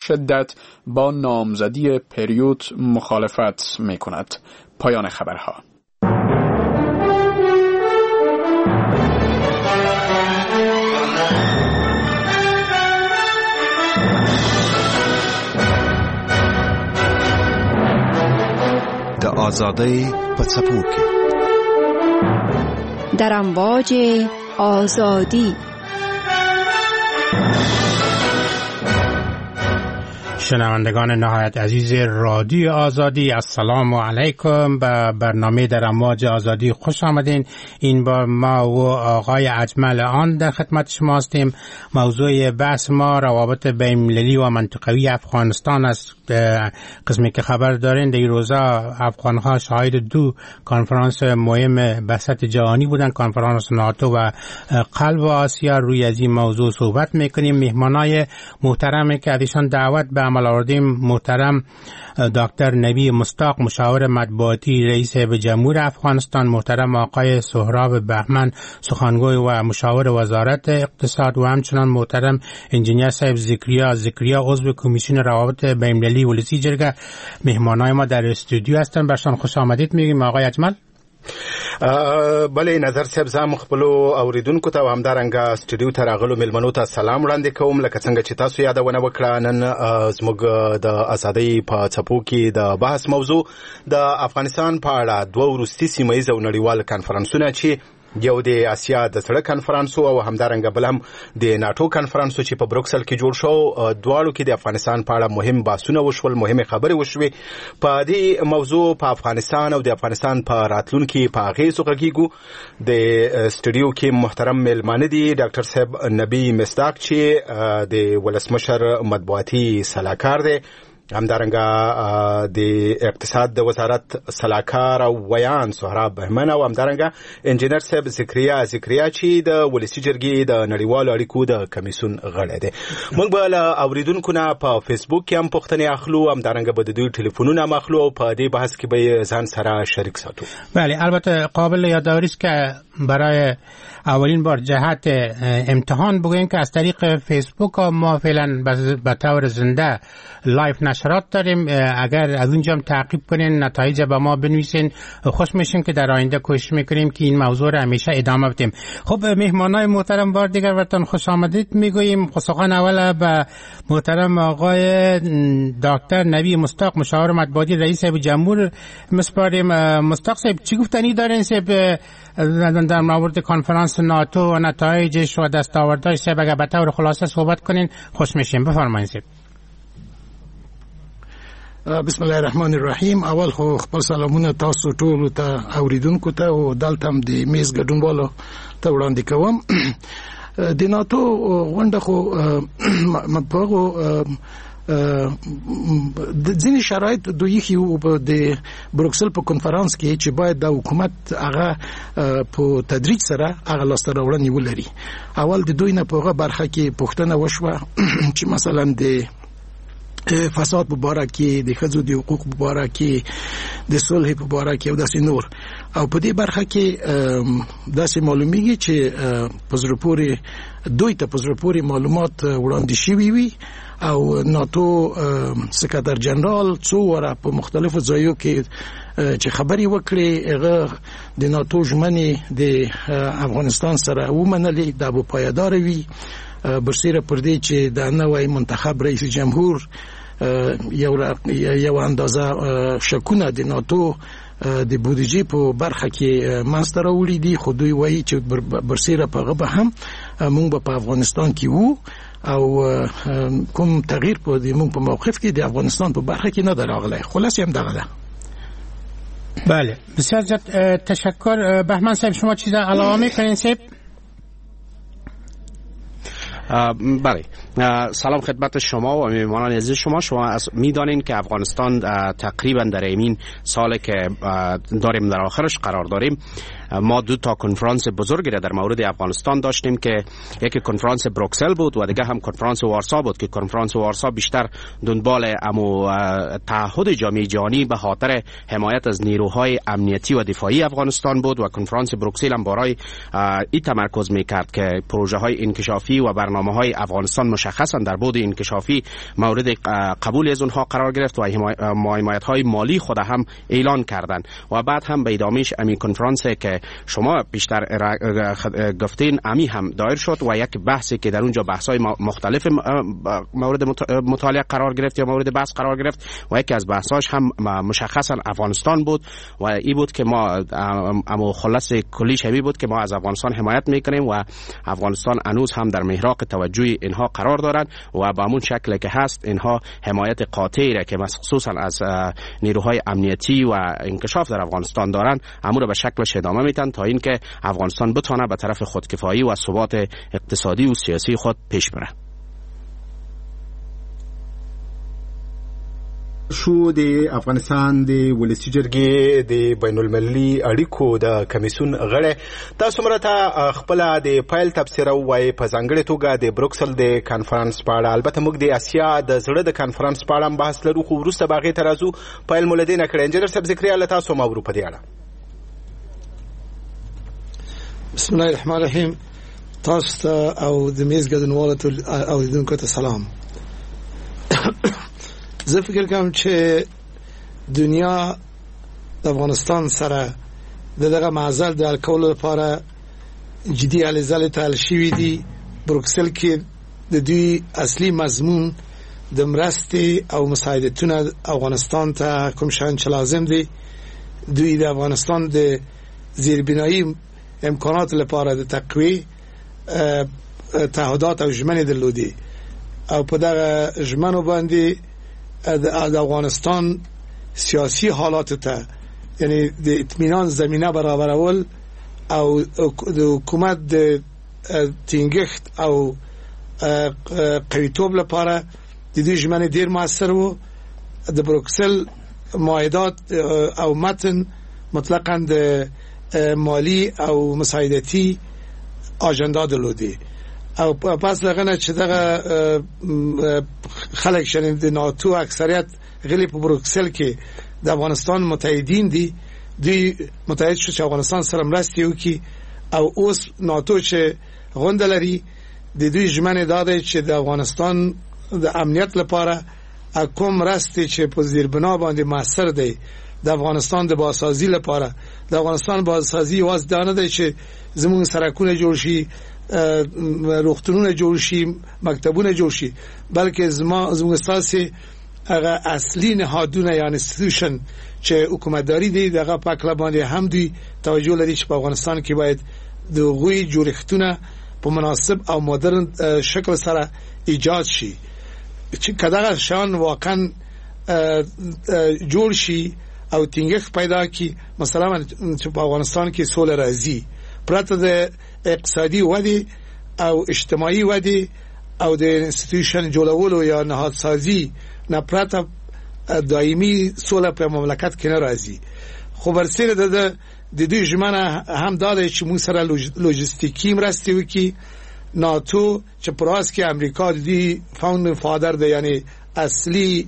شدت با نامزدی پریود مخالفت می کند. پایان خبرها. د آزادی په څپو کې در امواج آزادی. شنوندگان نهایت عزیز رادیو آزادی، السلام علیکم. به برنامه در امواج آزادی خوش آمدین. این بار ما و آقای اجمل آن در خدمت شما هستیم. موضوع بحث ما روابط بین‌المللی و منطقوی افغانستان است. قسمی که خبر دارین در این روزا افغانها شاهد دو کنفرانس مهم بسط جهانی بودن، کنفرانس ناتو و قلب آسیا. روی از این موضوع صحبت میکنیم. مهمانای محترمی که ازشان دعوت به عمل آوردیم، محترم دکتر نبی مصداق مشاور مطبوعاتی رئیس جمهور افغانستان، محترم آقای سهراب بهمن سخنگوی و مشاور وزارت اقتصاد، و همچنان محترم انجینیر صاحب ذکریا عضو کمیسیون روابط بین‌المللی ولسی جرگه. مهمانای ما در استودیو هستن، برشان خوش آمدید میگیم. آقای اجمل. بله نظر صاحب، زم خپل اوریدونکو ته همدارنګه سټډیو ته راغلو ملمنو ته سلام وړاندې کوم. لکه څنګه چې تاسو یادونه وکړه، نن زموږ د ازادۍ په څپو کې د بحث موضوع د افغانستان په اړه دوه وروستي سیمه ییز او نړیوال کنفرانسونه چې یو د آسیا د سړک کنفرانس او همدارنګه بل هم د ناتو کنفرانس چې په بروکسل کې جوړ شو، دواړو کې د افغانستان په اړه مهم بحثونه وشول، مهمه خبرې وشوي. په دې موضوع په افغانستان او د افغانستان په راتلونکي په اغیزو غږیږو. د سټډیو کې محترم ملمانه دي ډاکټر صاحب نبی مصداق چې د ولسمشر مطبوعاتي صلاحکار دی، همدارنګه د اقتصاد د وزارت صلاحکار او ویان سهراب بهمن، او همدارنګه انجینر صاحب ذکریا چې د ولسی جرګې د نړیوالو اړیکو د کمیسیون غړی دی. موږ به له اوریدونکو نه په فیسبوک کې هم پوښتنې اخلو، همدارنګه به د دوی ټلیفونونه هم اخلو او په دې بحث کې به ځان سره شریک ساتو. بله، البته قابل یادآوری است که برای اولین بار جهت امتحان بگوییم که از طریق فیسبوک ما فعلا به طور زنده لایف نشرات داریم. اگر از اونجا هم تعقیب کنین، نتایج به ما بنویسین، خوش میشیم که در آینده کوشش میکنیم که این موضوع را همیشه ادامه بدیم. خب مهمانای محترم بار دیگر براتون خوش آمدید میگوییم. سخن اول به محترم آقای دکتر نبی مصداق مشاور مطبوعاتی رئیس جمهور مسپاریم. مصداق صاحب، چی گفتنی دارین صاحب در مورد کنفرانس ناتو و نتایجش و دستاوردهاش؟ صاحب اگر به طور خلاصه صحبت کنین خوش میشیم. بفرمایید صاحب. بسم الله الرحمن الرحیم. اول خو خپل سلامونه تاسو ټول ته اوریدونکو ته او دلته هم د میز ګډونوالو ته وړاندې کوم. د ناتو غونډه خو په د ځینې شرایط دوی خو د بروکسل په کنفرانس کې چې باید د حکومت هغه په تدریج سره هغه لاسته راوړنې ولري. اول د دوی نه په هغه برخه کې پوښتنه وشوه چې مثلا د فساد په باره کې، د ښځو د حقوق په باره کې، د صلح په باره کې او داسې نور. او په دې برخه کې داسې معلومیږي چې دوی ته په زړه پورې معلومات وړاندې شوي وي او ناتو سکرټر جنرال څو واره په مختلفو ځایو کې چې خبري وکړي، هغه د ناتو ژمنې د افغانستان سره ومنلې، دا به پایدار وي. برسیره پر دې چې د نوې منتخب رئیس جمهور یو اندازه شکونه د ناتو د بودیجې په برخه کې منځته راوړي دي، خو دوی وایي چې برسیره په هغه به هم موږ په افغانستان کې وو او کوم تغییر په دې موږ په موقف کې د افغانستان په برخه کې نه راغلی. خلاصې هم دغه ده. بله، بسیار زیاد تشکر. بهمن صاحب، شما چیز علاوه میکنین صاحب؟ بله، سلام خدمت شما و مهمانان عزیز شما میدانین که افغانستان تقریبا در این سال که داریم در آخرش قرار داریم ما دو تا کنفرانس بزرگی را در مورد افغانستان داشتیم که یکی کنفرانس بروکسل بود و دیگه هم کنفرانس وارسا بود که کنفرانس وارسا بیشتر دنبال تعهد جامعه جهانی به خاطر حمایت از نیروهای امنیتی و دفاعی افغانستان بود و کنفرانس بروکسل هم برای این تمرکز میکرد که پروژه های انکشافی و برنامه های افغانستان مشخصا در بعد انکشافی مورد قبول از اونها قرار گرفت و حمایت های مالی خود هم اعلان کردند و بعد هم به ادامهش امی کنفرانس که شما بیشتر گفتین امی هم دایر شد و یک بحثی که در اونجا بحث های مختلف مورد مطالعه قرار گرفت یا مورد بحث قرار گرفت و یکی از بحثاش هم مشخصا افغانستان بود و این بود که ما اما خلاص کلیش همی بود که ما از افغانستان حمایت میکنیم و افغانستان هنوز هم در محراق توجه اینها قرار دارند و با همون شکل که هست اینها حمایت قاطعی را که خصوصا از نیروهای امنیتی و انکشاف در افغانستان دارند امور به شکلش ادامه میدن تا اینکه افغانستان بتونه به طرف خودکفایی و ثبات اقتصادی و سیاسی خود پیش بره. شو د افغانستان د ولسی جرګې د بین المللي اړیکو د کمیسیون غړی تاسو مرته خپل د فایل تفسیر وای په ځانګړې توګه د بروکسل د کانفرنس په اړه البته موږ د اسیا د زړه د کانفرنس په اړه بحث لرو خو وروسته باغې ترازو فایل مولدین کړي انجنیر صاحب ذکر الله تاسو مورو په دې اړه. بسم الله الرحمن الرحیم. تاسو او د میز ګډونوالو او لیدونکو ته سلام. زه فکر کوم چې دنیا د افغانستان سره دغه معضل د حل کولو لپاره جدي هلې ځلې ته حل شوي دي. بروکسل کې د دوی اصلي مضمون د مرستې او مساعدتونه افغانستان ته کوم شیان چې لازم دي دوی د افغانستان د زیربنایی امکانات لپاره د تقویه تعهدات او ژمنې درلودي او په دغه ژمنو باندې د افغانستان سیاسی حالات ته یعنی د اطمینان زمینه برابرول او د حکومت د ټینګښت او قویتوب لپاره د دې ژمنې ډیر موثر وو. د بروکسل معاهدات او متن مطلقاً د مالی او مساعدتی اجندا درلودي او پس لغنه چې دغه خلک شنه د ناتو اکثریت غلی په بروکسل کې د افغانستان متحدین دي دوی متحد شو چې افغانستان سره مرستې وکړي او اوس ناتو چې غونډه لري د دوی ژمنه داده چې د افغانستان د امنیت لپاره کوم مرستې چې په زیربنا باندې موثر دی د افغانستان د بازسازي لپاره د افغانستان بازسازي واس دانه دی چې زموږ سرکونه جوړ شي روغتونونه جوړ شي مکتبونه جوړ شي بلکې زموږ اساسي هغه اصلي نهادونه یا انستیټیوشن چې حکومتداري دی دغه په کله باندې هم دی توجه لري چې په افغانستان کې باید د غوي جوړښتونه په مناسب او مدرن شکل سره ایجاد شي چې کداغه شان واقعا جوړ شي او ټینګښت پیدا کی مثلا چې په افغانستان کې سوله راځي پرته د اقتصادي ودی او اجتماعي ودی او د انستیټیوشن جوړولو یا نهادسازي نه پرته دایمي سوله په مملکت کې نه راځي. خو برسره د دوی ژمنه هم داده چې موږ سره لوجستیکی مرستې وکړي. ناتو چې پراس کې امریکا دی فاوندینګ فادر دی یعنی اصلي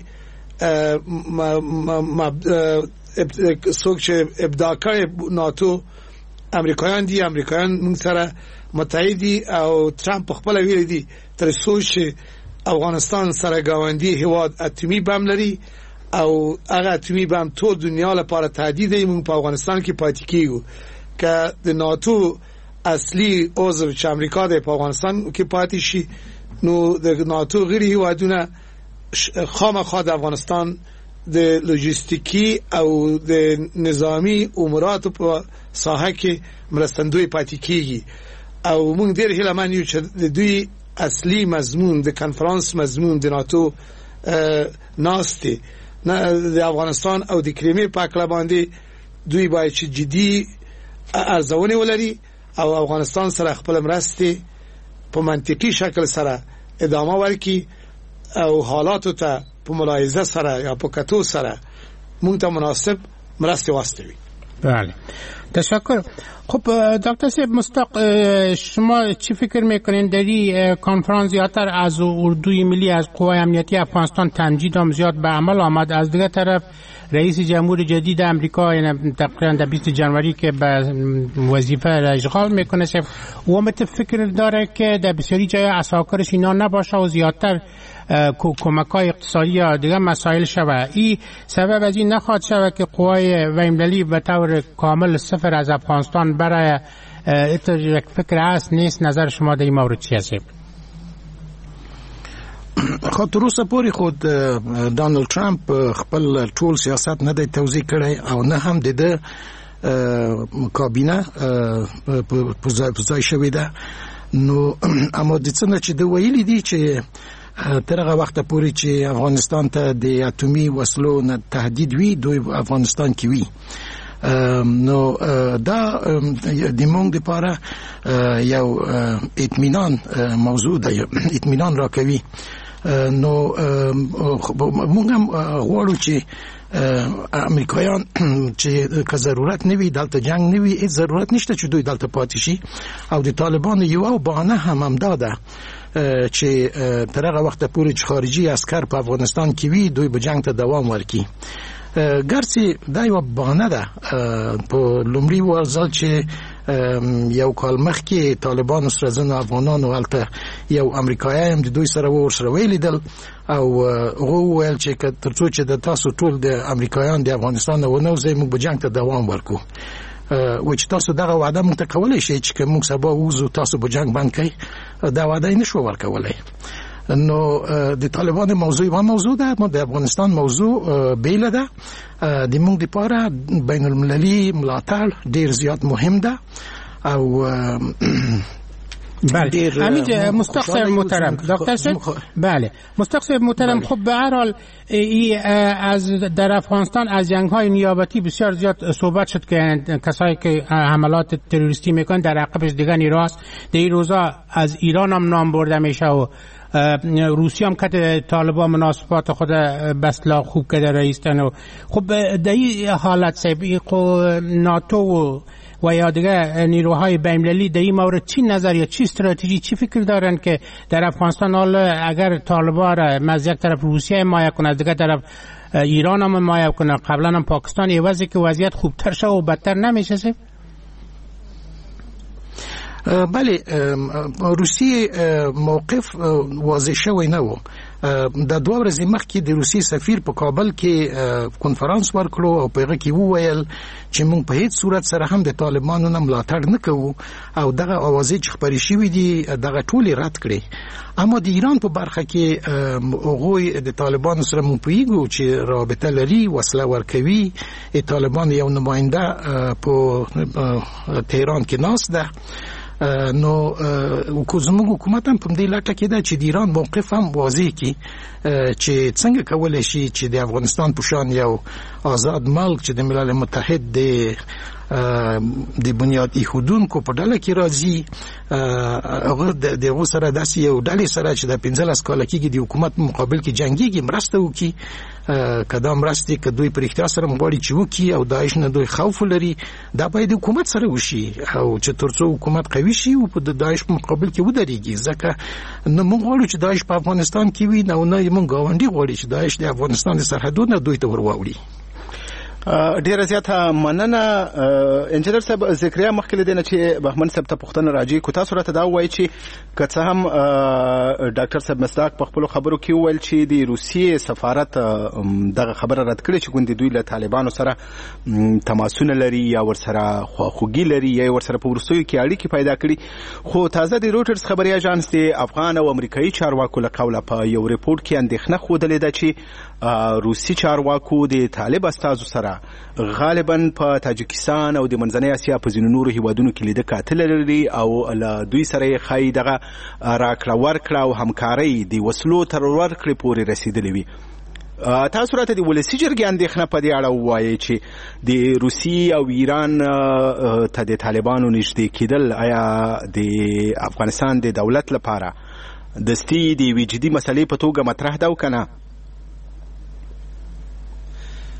څوک چې ابداع ناتو امریکایان دي امریکایان موږ سره متحدي او ترامپ خپل ویل دي تر څو چې افغانستان سره گاونډي هیواد اتمی بم لري او هغه اتمی بم ټول دنیا لپاره تهدید دی. موږ په افغانستان کې پاتې کیږو که د ناتو اصلي عضو چې امریکا د افغانستان کې پاتې شي نو د ناتو غړي هیوادونه خامخا د افغانستان د لوجستیکی او د نظامی امورات په ساحه کې مرستندوی پاتې کیږي او موږ ډېر هیله من یو چې د دوی اصلي مضمون د کانفرنس مضمون د ناتو ناسته نه د افغانستان او د کریمې په اړه باندې دوی باید چې جدي ارزونه ولري او افغانستان سره خپل مرستې په منطقي شکل سره ادامه ورکړي او حالاتو ته په ملاحظه سره یا په کتو سره مونږ ته مناسب مرستې واستوي. بله تشکر. خب دکتر صاحب مستق، شما چی فکر میکنین در این کنفرانس زیادتر از اردوی ملی از قوای امنیتی افغانستان تمجید هم زیاد به عمل آمد، از دیگه طرف رئیس جمهور جدید امریکا تقریبا در 20 جنوری که به وظیفه اشغال میکنه و مت فکر داره که در بسیاری جای عساکرش اینا نباشه و زیادتر کمک‌های اقتصادی یا دیگه مسائل شوه. این سبب از این نخواهد شوه که قوای بین‌المللی به طور کامل صفر از افغانستان برای یک فکر هست نیست؟ نظر شما در این مورد چی هست؟ خو تر اوسه پورې خود ډانلډ ټرمپ خپل ټول سیاست نه دی توضیح کړی او نه هم د کابینه په ځای شوې ده. نو اما د څه نه چې د ویلي دي چې تر هغه وخت پورې چې افغانستان ته د اټومي وسلو نه تهدید وي دوی افغانستان کې وي. نو دا د موږ لپاره یو اطمینان موضوع ده، اطمینان راکوي. نو موږ هم غواړو چې امریکایان چې که ضرورت نه وي دلته جنگ نه وي، هیڅ ضرورت نشته چې دوی دلته پاتې شي. او د طالبانو یو بهانه هم دا ده چې تر هغه وخت پورې چې خارجي عسكر په افغانستان کې وي دوی به جنگ ته دوام ورکړي. ګرځي دا یو بهانه ده. په لومړي ورځل چې یو کال مخکې طالبانو سره ځنو افغانانو هلته یو امریکایي هم د دوی سره ورسره ولیدل او هغه وویل چې تر څو چې د تاسو ټول د امریکایان د افغانستان نه ونوځئ موږ به جنګ ته دوام ورکو. و چې تاسو دغه وعده موږ ته کولی شئ چې موږ سبا ووځو تاسو به جنګ بند کړئ، دا وعده یې نشو ورکولی. نو د طالبان موضوع و موضوع ده، ما د افغانستان موضوع بیله ده. د موږ لپاره بین المللي ملاتړ ډیر زیات مهم ده. او بله همین مستقصر محترم دکتر صاحب. بله مستقصر محترم. خب به هر حال از در افغانستان از جنگ‌های نیابتی بسیار زیاد صحبت شد که کسایی که حملات تروریستی میکنن در عقبش دیگه نیراست. در این روزا از ایران هم نام برده میشه و روسیه هم که طالبان مناسبات خود بسلا خوب کرده رئیستن. و خب در این حالت سبیل ناتو و یا دیگه نیروهای بین‌المللی در این مورد چی نظر یا چی استراتژی چی فکر دارن که در افغانستان حالا اگر طالبان را از یک طرف روسیه حمایت کنه از دیگه طرف ایران هم حمایت کنه، قبلا هم پاکستان یه وضعی که وضعیت خوبتر شه و بدتر نمیشه سه؟ بله روسیه موقف واضح شوی نه و د دوه ورځې مخکې د روسیې سفیر په کابل کې کنفرانس ورکړو او په هغه کې وویل چې موږ په هیڅ صورت سره هم د طالبانو نه ملاتړ نه کوو او دغه اوازې چې خپرې شوي دي دغه ټولې رد کړې. اما د ایران په برخه کې هغوی د طالبانو سره موږ پوهیږو چې رابطه لري، وسله ورکوي. طالبان یو نماینده په تهران کې ناست ده. نو زموږ حکومت هم په دې لټه کې ده چې د ایران موقف هم واضح کړي چې څنګه کولی شي چې د افغانستان په شان یو آزاد ملک چې د ملل متحد د بنیاد ایښودونکو په ډله کې راځي، هغه د هغو سره داسې یو ډلې سره چې د 15 کاله کېږي د حکومت مقابل کې جنګېږي مرسته وکړي. که دا مرستې که دوی په رښتیا سره غواړي چې وکړي او داعش نه دوی خوف لري، دا باید د حکومت سره وشي او چې تر څو حکومت قوي شي او په داعش په مقابل کې ودرېږي. ځکه نه موږ غواړو چې داعش په افغانستان کې وي او نه موږ ګاونډي غواړي چې داعش د افغانستان د سرحدونو دوی ته ورواوړي. ډیره زیاته مننه انجنیر صاحب. ذکریا مخکې لیدنه چې بهمن صاحب ته پوښتنه راځي کو تاسو راته دا وایي چې که څه هم ډاکټر صاحب مصداق په خپل خبرو کې وویل چې د روسیې سفارت دغه خبره رد کړې چې ګوندې دوی له طالبانو سره تماسونه لري یا ورسره خواخوږي لري یا ورسره په وروستیو کې اړیکې پیدا کړي، خو تازه د روټرز خبري اژانس د افغان او امریکایي چارواکو له قوله په یو ریپورت کې اندېښنه ښودلې ده چې روسي چارواکو د طالب استازو سره غالبا په تاجکستان او د منځنۍ اسیا په ځینو نورو هیوادونو کې لیده کاتل لري او له دوی سره خای دغه راکړه ورکړه او همکاري د وسلو تر ورکړې پورې رسیدلې وي. تاسو راته د ولسی جرګې اندېښنه په دې اړه وایي چې د روسي او ایران ته د طالبانو نږدې کېدل آیا د افغانستان د دولت لپاره دستي د وجدي مسلې په توګه مطرح ده او کنه؟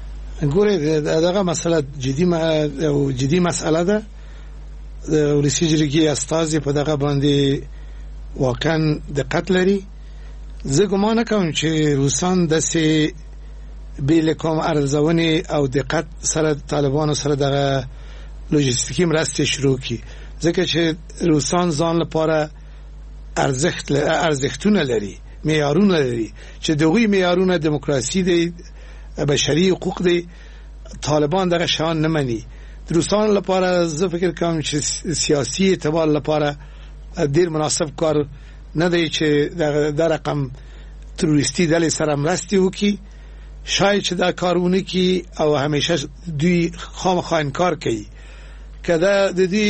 ګوره دغه مسله جدي مسله ده. ولسی جرګې استازي په دغه باندې واقعا دقت لري. زه ګمان کوم چې روسان داسې بې کوم ارزونې او دقت سره طالبانو سره دغه لوجستیکي مرستې شروع کړي، ځکه چې روسان ځان لپاره ارزښتونه لري، معیارونه لري چې دغوی معیارونه دموکراسي دی، بشري حقوق دی. طالبان دغه شان نه مني. روسان لپاره زه فکر کوم چې سیاسي اعتبار لپاره ډیر مناسب کار نه دی چې د رقم تروریستي ډلې سره مرستې وکړي. شاید چې دا کارونه کوي او همیشه دوی خامخا انکار کوي که د دې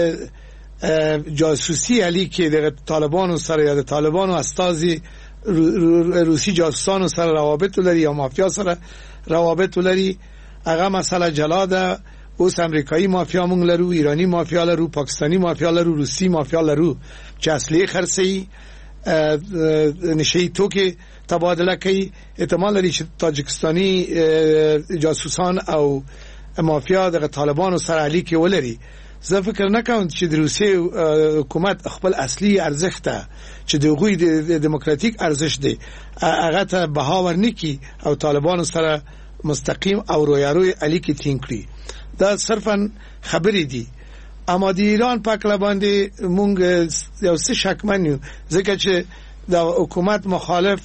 جاسوسي علی کې د طالبانو سره یا د طالبانو استازي روسي جاسوسانو سره روابط لري یا مافیا سره روابط لري. هغه مسله جلا ده. اوس امریکایي مافیا مونږ لرو، ایرانی مافیا لرو، پاکستانی مافیا لرو، روسي مافیا لرو چې اصلي خرڅي نشي توکي تبادله کوي. احتمال لري چې تاجکستاني جاسوسان او مافیا د طالبانو سره اړیکې ولري. زه فکر نه کوم چې د روسي حکومت خپل اصلي ارزښت چې د غوی د دموکراتیک ارزښت دی هغه ته بها ورنکي او طالبانو سره مستقیم او رویاروی اړیکې ټینګ کړي. دا صرفا خبرې دي. اما د ایران په کله باندې مونږ یو څه شکمن یو، ځکه چې د حکومت مخالف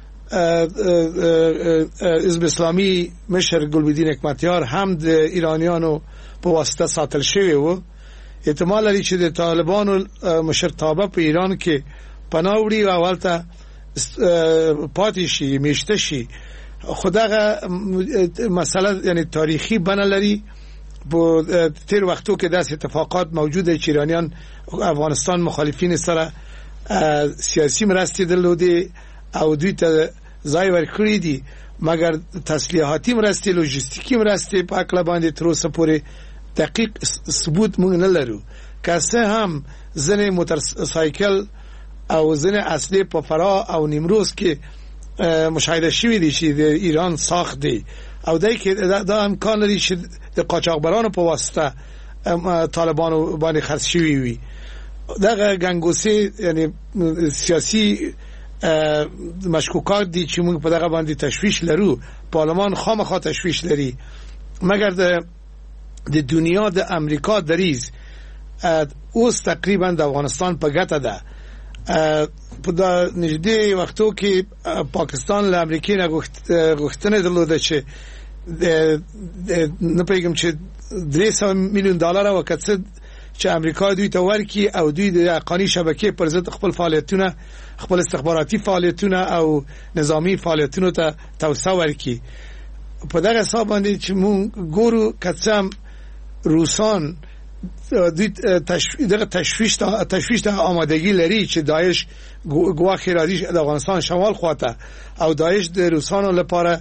حزب اسلامي مشر ګلبدین حکمتیار هم د ایرانیانو په واسطه ساتل شوی و. احتمال لري چې د طالبانو مشرتابه په ایران کې پناه وړي او اولته پاتې شي، میشته شي. خدغه مسله یعنی تاریخي بنه لري. په تیر وختو کې داسې اتفاقات موجوده چې ایرانیان افغانستان مخالفین سره سیاسي مرستې درلودې او دوی ته ځای ورکړی دي، مګر تسلیحاتي مرستې، لوجستیکي مرستې په اکله باندې تر اوسه پورې دقیق ثبوت موږ نه لرو. که څه هم ځینې موټرسایکل او ځینې اسلحې په فراه او نیمروز کې مشاهده شوي دي چې د ایران ساخت دی او دای کې دا امکان لري چې د قاچاقبرانو په واسطه طالبانو باندې خرڅ شوي وي. دغه ګنګوسې یعنی سیاسي مشکوکات دي چې موږ په دغه باندې تشویش لرو. پارلمان خامخا تشویش لري، مګر د دنیا د امریکا دریز اوس تقریبا د افغانستان په ګټه ده. په دا نږدې وختو کې پاکستان له امریکې نه غوښتنه درلوده چې نه پیغام چې $300 میلیون او کڅ چې امریکا دوی ته ورکي او دوی د حقانی شبکې پر ضد خپل فعالیتونه، خپل استخباراتي فعالیتونه او نظامی فعالیتونه ته توسعه ورکي. په دغه حساب باندې چې مونږ ګورو کڅم روسان دوی تشویش ته آمادگی لري چې داعش ګواخی راځي د افغانستان شمال خواته او داعش د روسانو لپاره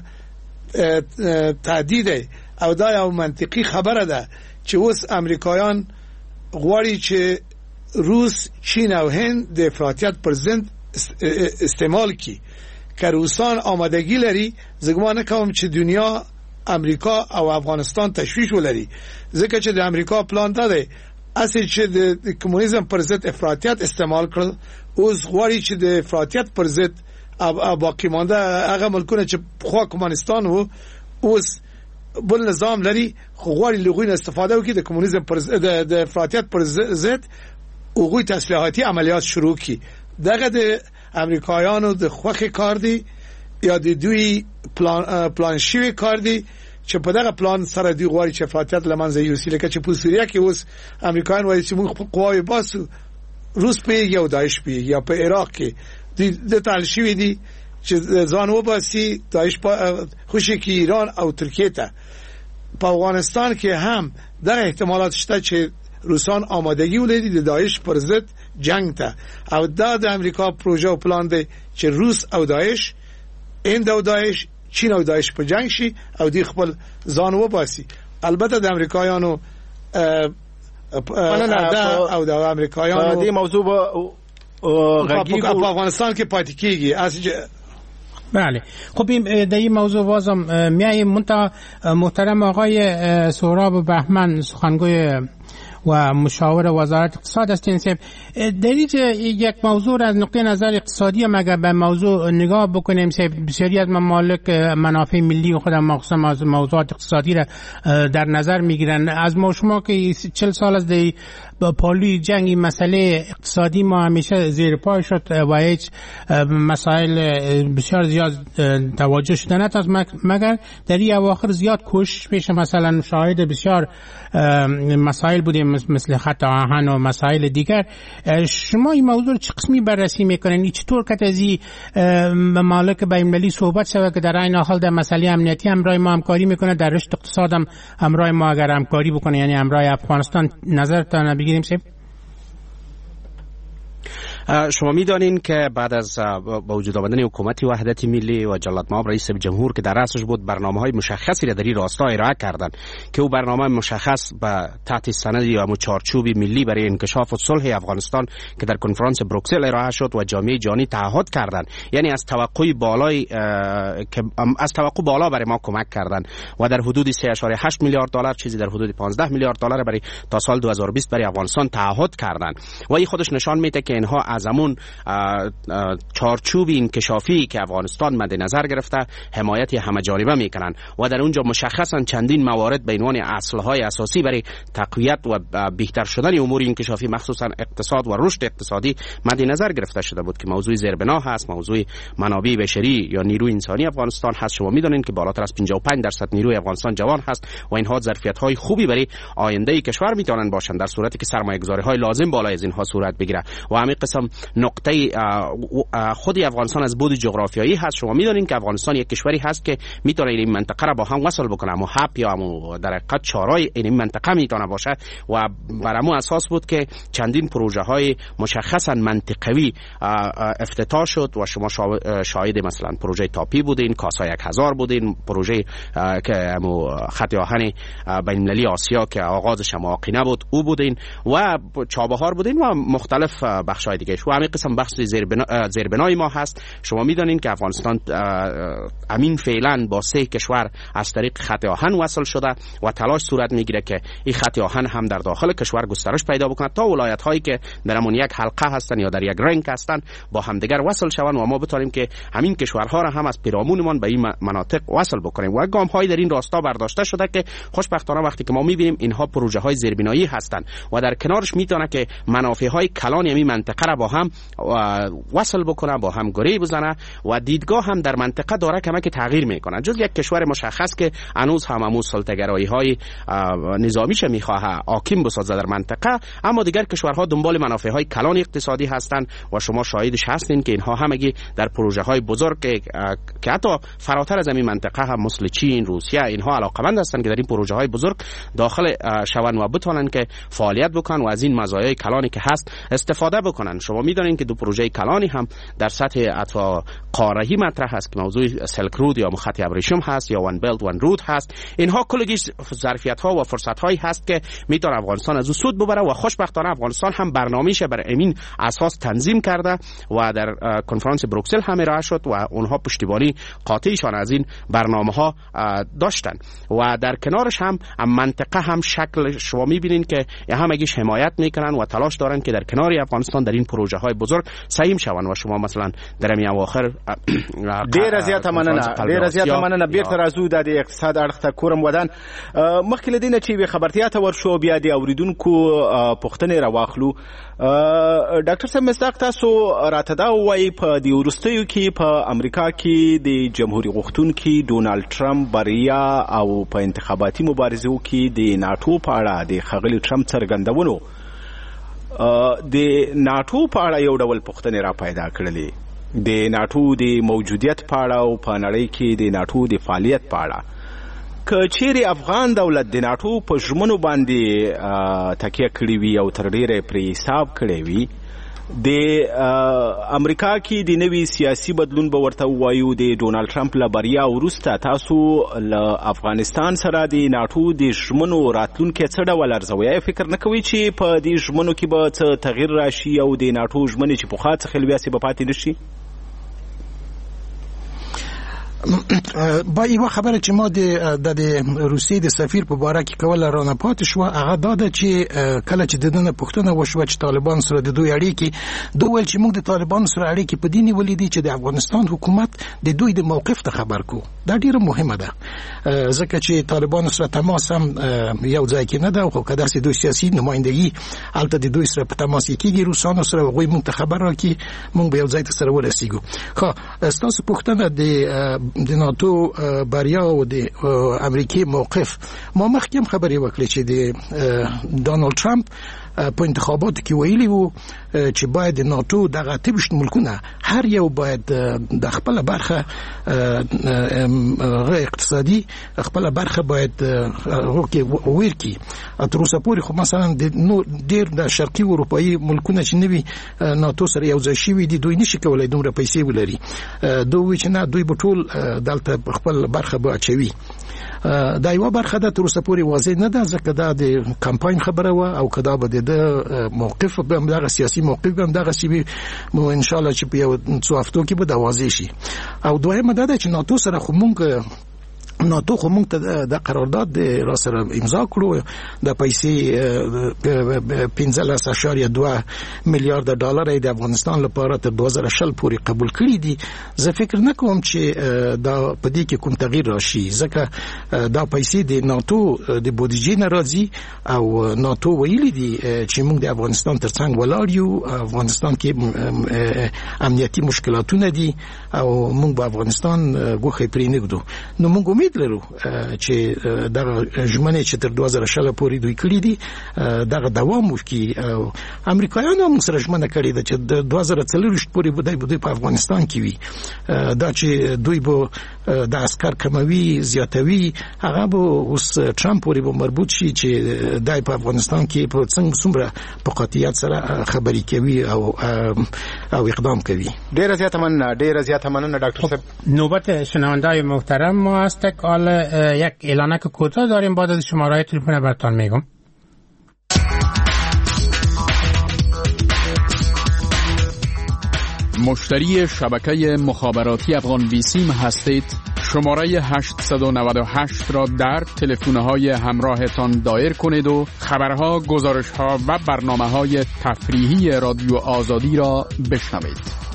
تهدید او دا یو منطقي خبره ده چې اوس امریکایان غواړي چې روس، چین او هند د افراطیت پر ضد استعمال کی. که روسان آمادگی لري، زګمان کوم چې دنیا امریکا او افغانستان تشویش ولري، ځکه چې د امریکا پلان دا دی اصل چې د کمونیزم پر ضد افراطیت استعمال کړل. اوس غواړي چې د افراطیت پر ضد باقی مانده هغه ملکونه چې خو کمونستان وو اوس بل نظام لري، خو غواړي لغوی استفاده وکړي د کمونیزم پر د افراطیت پر ضد اوغوی تسلیحاتي عملیات شروع کړي. دغه د امریکایانو د خوخه کار دی یا د دوی پلان شوی کار دی چې په دغه پلان سره دوی غواړي چې افراطیت لمنځه یوسي. لکه چې په سوریه کې اوس امریکایان وایي چې موږ خپل قواوې باسو، روس پیږي او داعش پیږي، یا په عراق کې د تعال شوی دي چې ځان وباسي داعش خوشي کې ایران او ترکیه ته. په افغانستان کې هم دغه احتمالات شته چې روسان آمادگی ولري د داعش پر ضد جنگ ته، او دا د امریکا پروژه او پلان دی چې روس او داعش، هند او داعش، چین او داعش په جنگ شي او دی خپل ځان وباسي. البته د امریکایانو او د امریکایانو دې موضوع په افغانستان کې پاتې کیږي. بله. خب در این موضوع بازم میاییم منتها محترم آقای سهراب بهمن سخنگوی و مشاور وزارت اقتصاد هستین. در یک موضوع از نقطه نظر اقتصادی هم اگر به موضوع نگاه بکنیم، بسیاری از ممالک منافع ملی خود مخصوصا از موضوعات اقتصادی را در نظر میگیرن. از ما شما که 40 سال از با پالوی جنگی مسئله اقتصادی ما همیشه زیر پای شد و هیچ مسائل بسیار زیاد توجه شده نتاست، مگر در این اواخر زیاد کوشش پیش مثلا شاهد بسیار مسائل بودیم مثل خط آهن و مسائل دیگر. شما این موضوع رو چه قسمی بررسی میکنین؟ چطور که از این ممالک بین‌المللی صحبت شود که در این حال در مسئله امنیتی همراه ما همکاری میکنه، در رشد اقتصاد هم همراه ما اگر همکاری بکنه، یعنی همراه افغانستان، نظرتان بگیریم سیب؟ شما میدانین که بعد از با وجود آمدن حکومت وحدت ملی و جلال مآب رئیس جمهور که در رأسش بود، برنامه‌های مشخصی را در این راستا ارائه کردند که او برنامه مشخص به تحت سند یا چارچوب ملی برای انکشاف و صلح افغانستان که در کنفرانس بروکسل ارائه شد و جامعه جهانی تعهد کردند، یعنی از توقع بالا برای ما کمک کردند و در حدود 3.8 میلیارد دلار، چیزی در حدود 15 میلیارد دلار برای تا سال 2020 برای افغانستان تعهد کردند و این خودش نشان میده که اینها از همون چارچوب انکشافی که افغانستان مد نظر گرفته حمایت همه جانبه میکنن و در اونجا مشخصا چندین موارد به عنوان اصلهای اساسی برای تقویت و بهتر شدن امور انکشافی مخصوصا اقتصاد و رشد اقتصادی مد نظر گرفته شده بود که موضوع زیربنا هست، موضوع منابع بشری یا نیروی انسانی افغانستان هست. شما میدونین که بالاتر از 55% نیروی افغانستان جوان هست و اینها ظرفیت‌های خوبی برای آینده کشور میتونن باشن در صورتی که سرمایه‌گذاری‌های لازم بالای از اینها صورت بگیره. و همین قسم نقطه خود افغانستان از بود جغرافیایی هست. شما میدونین که افغانستان یک کشوری هست که میتونه این منطقه را با هم وصل بکنه، اما هب یا در حقیقت چارای این منطقه میتونه باشه و بر همون اساس بود که چندین پروژه های مشخصا منطقوی افتتاح شد و شما شاهد مثلا پروژه تاپی بودین، کاسا 1000 بودین، پروژه که خط آهن بین المللی آسیا که آغازش هم آقینه بود او بودین و چابهار بودین و مختلف بخش‌های دیگه. و همین قسم بخش زیربنای ما هست. شما میدونین که افغانستان امین فعلا با 3 کشور از طریق خط آهن وصل شده و تلاش صورت میگیره که این خط آهن هم در داخل کشور گسترش پیدا بکنه تا ولایت هایی که در همون یک حلقه هستن یا در یک رنگ هستن با همدیگر وصل شوند و ما بتونیم که همین کشورها را هم از پیرامونمان به این مناطق وصل بکنیم. و گام های در این راستا برداشته شده که خوشبختانه وقتی که ما میبینیم اینها پروژه های زیربنایی هستند و در کنارش میتونه که منافع های کلان همین منطقه را با هم وصل بکنه، با هم گره بزنه و دیدگاه هم در منطقه داره که تغییر میکنه. جز یک کشور مشخص که هنوز هم سلطه‌گرایی های نظامیش میخواه حاکم بسازه در منطقه، اما دیگر کشورها دنبال منافع های کلان اقتصادی هستند و شما شاهدش هستین که اینها همگی در پروژه های بزرگ که حتی فراتر از این منطقه هم مثل چین، روسیه، اینها علاقمند هستند که در این پروژه های بزرگ داخل شون و بتونن که فعالیت بکنن و از این مزایای کلانی که هست استفاده بکنن. شما میدونین که دو پروژه کلانی هم در سطح اطراف قاره‌ای مطرح هست که موضوع سلک رود یا خط ابریشم هست یا وان بلت وان رود هست. اینها کلگی ظرفیت ها و فرصت هایی هست که میتونه افغانستان از او سود ببره و خوشبختانه افغانستان هم برنامه‌اش بر امین اساس تنظیم کرده و در کنفرانس بروکسل هم ارائه شد و اونها پشتیبانی قاطعیشان از این برنامه‌ها داشتن و در کنارش هم منطقه هم شکل شما میبینین که همگیش حمایت میکنن و تلاش دارن که در کنار افغانستان در این پروژه های بزرگ سهیم شون و شما مثلا در همین اواخر ډیر زیات مننه بیرته راځو د اقتصاد اړخ ته کورم ودان مخکې له دې نه چې خبرتیا ته ورشو بیا د اوریدونکو پوښتنې راواخلو. ډاکټر صاحب مصداق تاسو راته دا وایي په دې وروستیو کې په امریکا کې د جمهوریت غوښتونکي ډونالډ ټرمپ بریا او په انتخاباتي مبارزو کې د ناتو په اړه د ښاغلي ټرمپ څرګندونو د ناتو په اړه یو ډول پوښتنې را پیدا کړلې د ناتو د موجودیت په اړه او په نړۍ کې د ناتو د فعالیت په اړه. که چیرې افغان دولت د ناتو په ژمنو باندې تکیه کړې وي او تر ډیره پرې حساب کړی وي، د امریکا کې د نوي سیاسي بدلون به ورته وایو د ډونالډ ټرمپ له بریا وروسته تاسو له افغانستان سره د ناتو د ژمنو راتلونکی څه ډول ارزوي؟ یا فکر نه کوي چې په دې ژمنو کې به څه تغییر راشي او د ناتو ژمنې چې پخوا څخه لویاسې به پاتې نشي؟ با یو خبره چې ما د روسیې د سفیر په باره کې کوله رانه پاتې شو، هغه دا ده چې کله چې دنه پوښتنه وشوه چې طالبان سره د دوی اړیکې، دوی ویل چې موږ د طالبان سره اړیکې په دې نیولې دي چې د افغانستان حکومت د دوی د موقف ته خبر کو. دا ډیره مهمه ده ځکه چې طالبان سره تماس هم یو ځای کې نه ده، خو که داسې دوی سیاسي نمایندګي هلته د دوی سره په تماس کېږي روسانو سره، هغوی موږ ته خبر راکړي موږ به یو ځای ته سره ورسېږو. ښه ستاسو پوښتنه د ناتو بریا او د امریکای موقف، ما مخکې هم خبرې وکړې چې د ډانلډ ټرمپ په انتخاباتو کې ویلي وو چې باید د ناتو دغه 28 ملکونه هر یو باید د خپل برخه اقتصادي خپل برخه باید ورکړي. تر اوسه پورې خو مثلا د ډېر د شرقي اروپایي ملکونه چې نوي ناتو سره یو ځای شوي دي، دوی نشي کولای دومره پیسې ولري. دوی چې نه، دوی به ټول دلته خپل برخه به اچوي. دا یو برخه ده تر اوسه پورې واضح نه ده ځکه دا د کمپاین خبره و او کدا به د موقف به دغه سیاسي موقف به دغه سی مو ان شاء الله چې په یو څو هفتو کې به دا واضح شي. او دویمه ده چې ناتو سره خو مونږ ته د قرارداد را سره امضا کړو، د پیسې 15.2 میلیارډ ډالر د افغانستان لپاره تر 2020 پورې قبول کړی دي. زه فکر نه کوم چې دا په دې کې کوم تغییر راشي ځکه دا پیسې د ناتو د بودیجې نه راځي او ناتو ویلي دي چې موږ د افغانستان ترڅنګ ولاړ یو. افغانستان کې امنیتي مشکلاتونه دي او موږ په افغانستان ګوښه پرې نږدو. نو موږ امید لرو چې دغه ژمنې چې تر 2020 پورې دوی کړې دي دغه دوام وکړي. او امریکایانو هم سره ژمنه کړې ده چې د 2040 پورې به دوی په افغانستان کې وي. دا چې دوی به د عسكر کموي زیاتوي هغه به اوس ټرمپ پورې به مربوط شي چې دای په افغانستان کې په څومره په قاطعیت سره خبرې کوي او اقدام کوي. ډیره زیاته مننه دکتر صاحب. نوبت شنونده‌های محترم ما است. حالا یک اعلانک کوتاه داریم، بعد از شماره تلفن براتون میگم. مشتری شبکه مخابراتی افغان ویسیم هستید؟ شماره 898 را در تلفن‌های همراهتان دایر کنید و خبرها، گزارش‌ها و برنامه‌های تفریحی رادیو آزادی را بشنوید.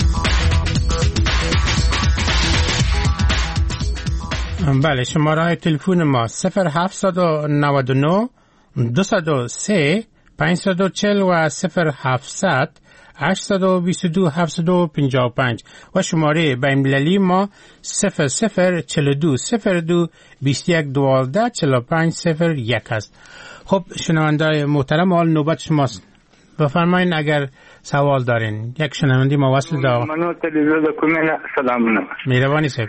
بله، شماره تلفن ما 0799 203 540 و 0700 822 755 و شماره بین‌المللی ما 0042 02 21 12 45 01 است. خب شنونده‌های محترم، حال نوبت شماست، بفرمایید اگر سوال دارین. یک شنونده ما وصل دارم. منو تلویزیون کومه سلامونه. مهربانی صاحب.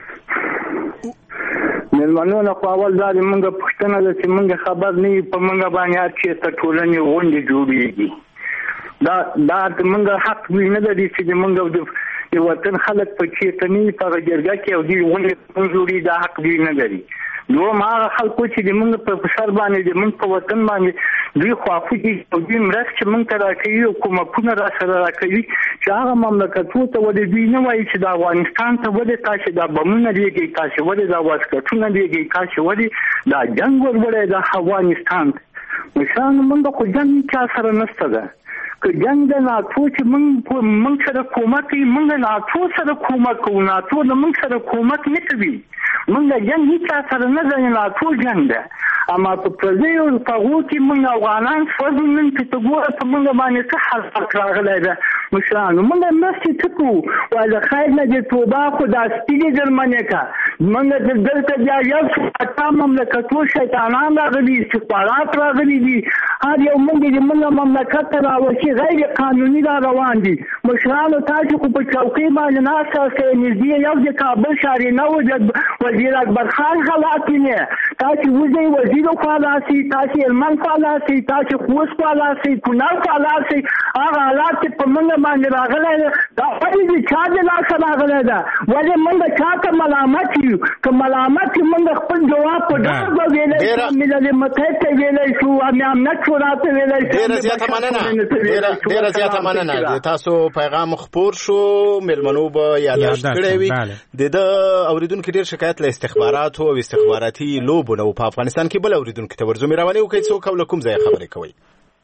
ملمنونه خو اول دا موږ پښتنه ده چې موږ خبر نه په موږ باندې چې ته ټولنې غونډې جوړېږي. دا موږ حق نه لري چې موږ د وطن خلک په کې ته نه په جرګه کې او دې غونډې جوړې دا حق دی نه لري. نو ما خلکو چې موږ په سر باندې موږ په وطن باندې دوی خواخوږي او دوی مرسته چې موږ ته راکوي او کومکونه را سره راکوي چې هغه مملکتونو ته ولې دوی نه وایي چې د افغانستان ته ولې تاسو دا بمونه لېږئ، تاسو ولې دا واسکټونه لېږئ، تاسو ولې دا جنګ ورولئ د افغانستان. مثلا موږ خو جنګ چا سره نشته ده. که جنګ د ناتو چې موږ سره کومک کوي، موږ ناتو سره کومک کوو، ناتو د موږ سره کومک نه کوي. موږ جنګ هیڅ سره نه ده، ناتو جنګ ده. اما په پردیو پغو کې موږ افغانان فرض نن چې ته ګوره په موږ باندې څه حرکت راغلی ده. مشرانو موږ مرستې څه کوو؟ وایي د خیر نه دې توبه خو دا سپینې درمنې که موږ دلته بیا یو څو اته مملکتو شیطانان راغلي، استخبارات راغلي دي، هر یو موږ د موږ مملکت ته راوشي غیر قانوني را روان دي. مشرانو تاسو خو په چوکۍ باندې ناست یاست، نږدې یو د کابل شارینه و د وزیر اکبر خان حالات نه تاسو وځي وزیر خالاسي، تاسو هلمند خالاسي، تاسو خوست خالاسي، کونړ خالاسي، هغه حالات چې په موږ باندې راغلی دا ولې د چا د لاسه راغلی ده ولې موږ چا ته ملامت یو که ملامت یو موږ خپل جواب په ډاګ به ویلی شو ملل متحد ته ویلی شو امنیت شورا ته ویلی شو ډېره زیاته مننه تاسو پیغام خپور شو مېلمنو به یاداشت کړی وي د ده اورېدونکي ډېر شکایت له استخباراتو او استخباراتي لوبو نه په افغانستان کې بل اورېدونکي ته ورځو مهرباني وکړئ څوک او له کوم ځایه خبرې کوئ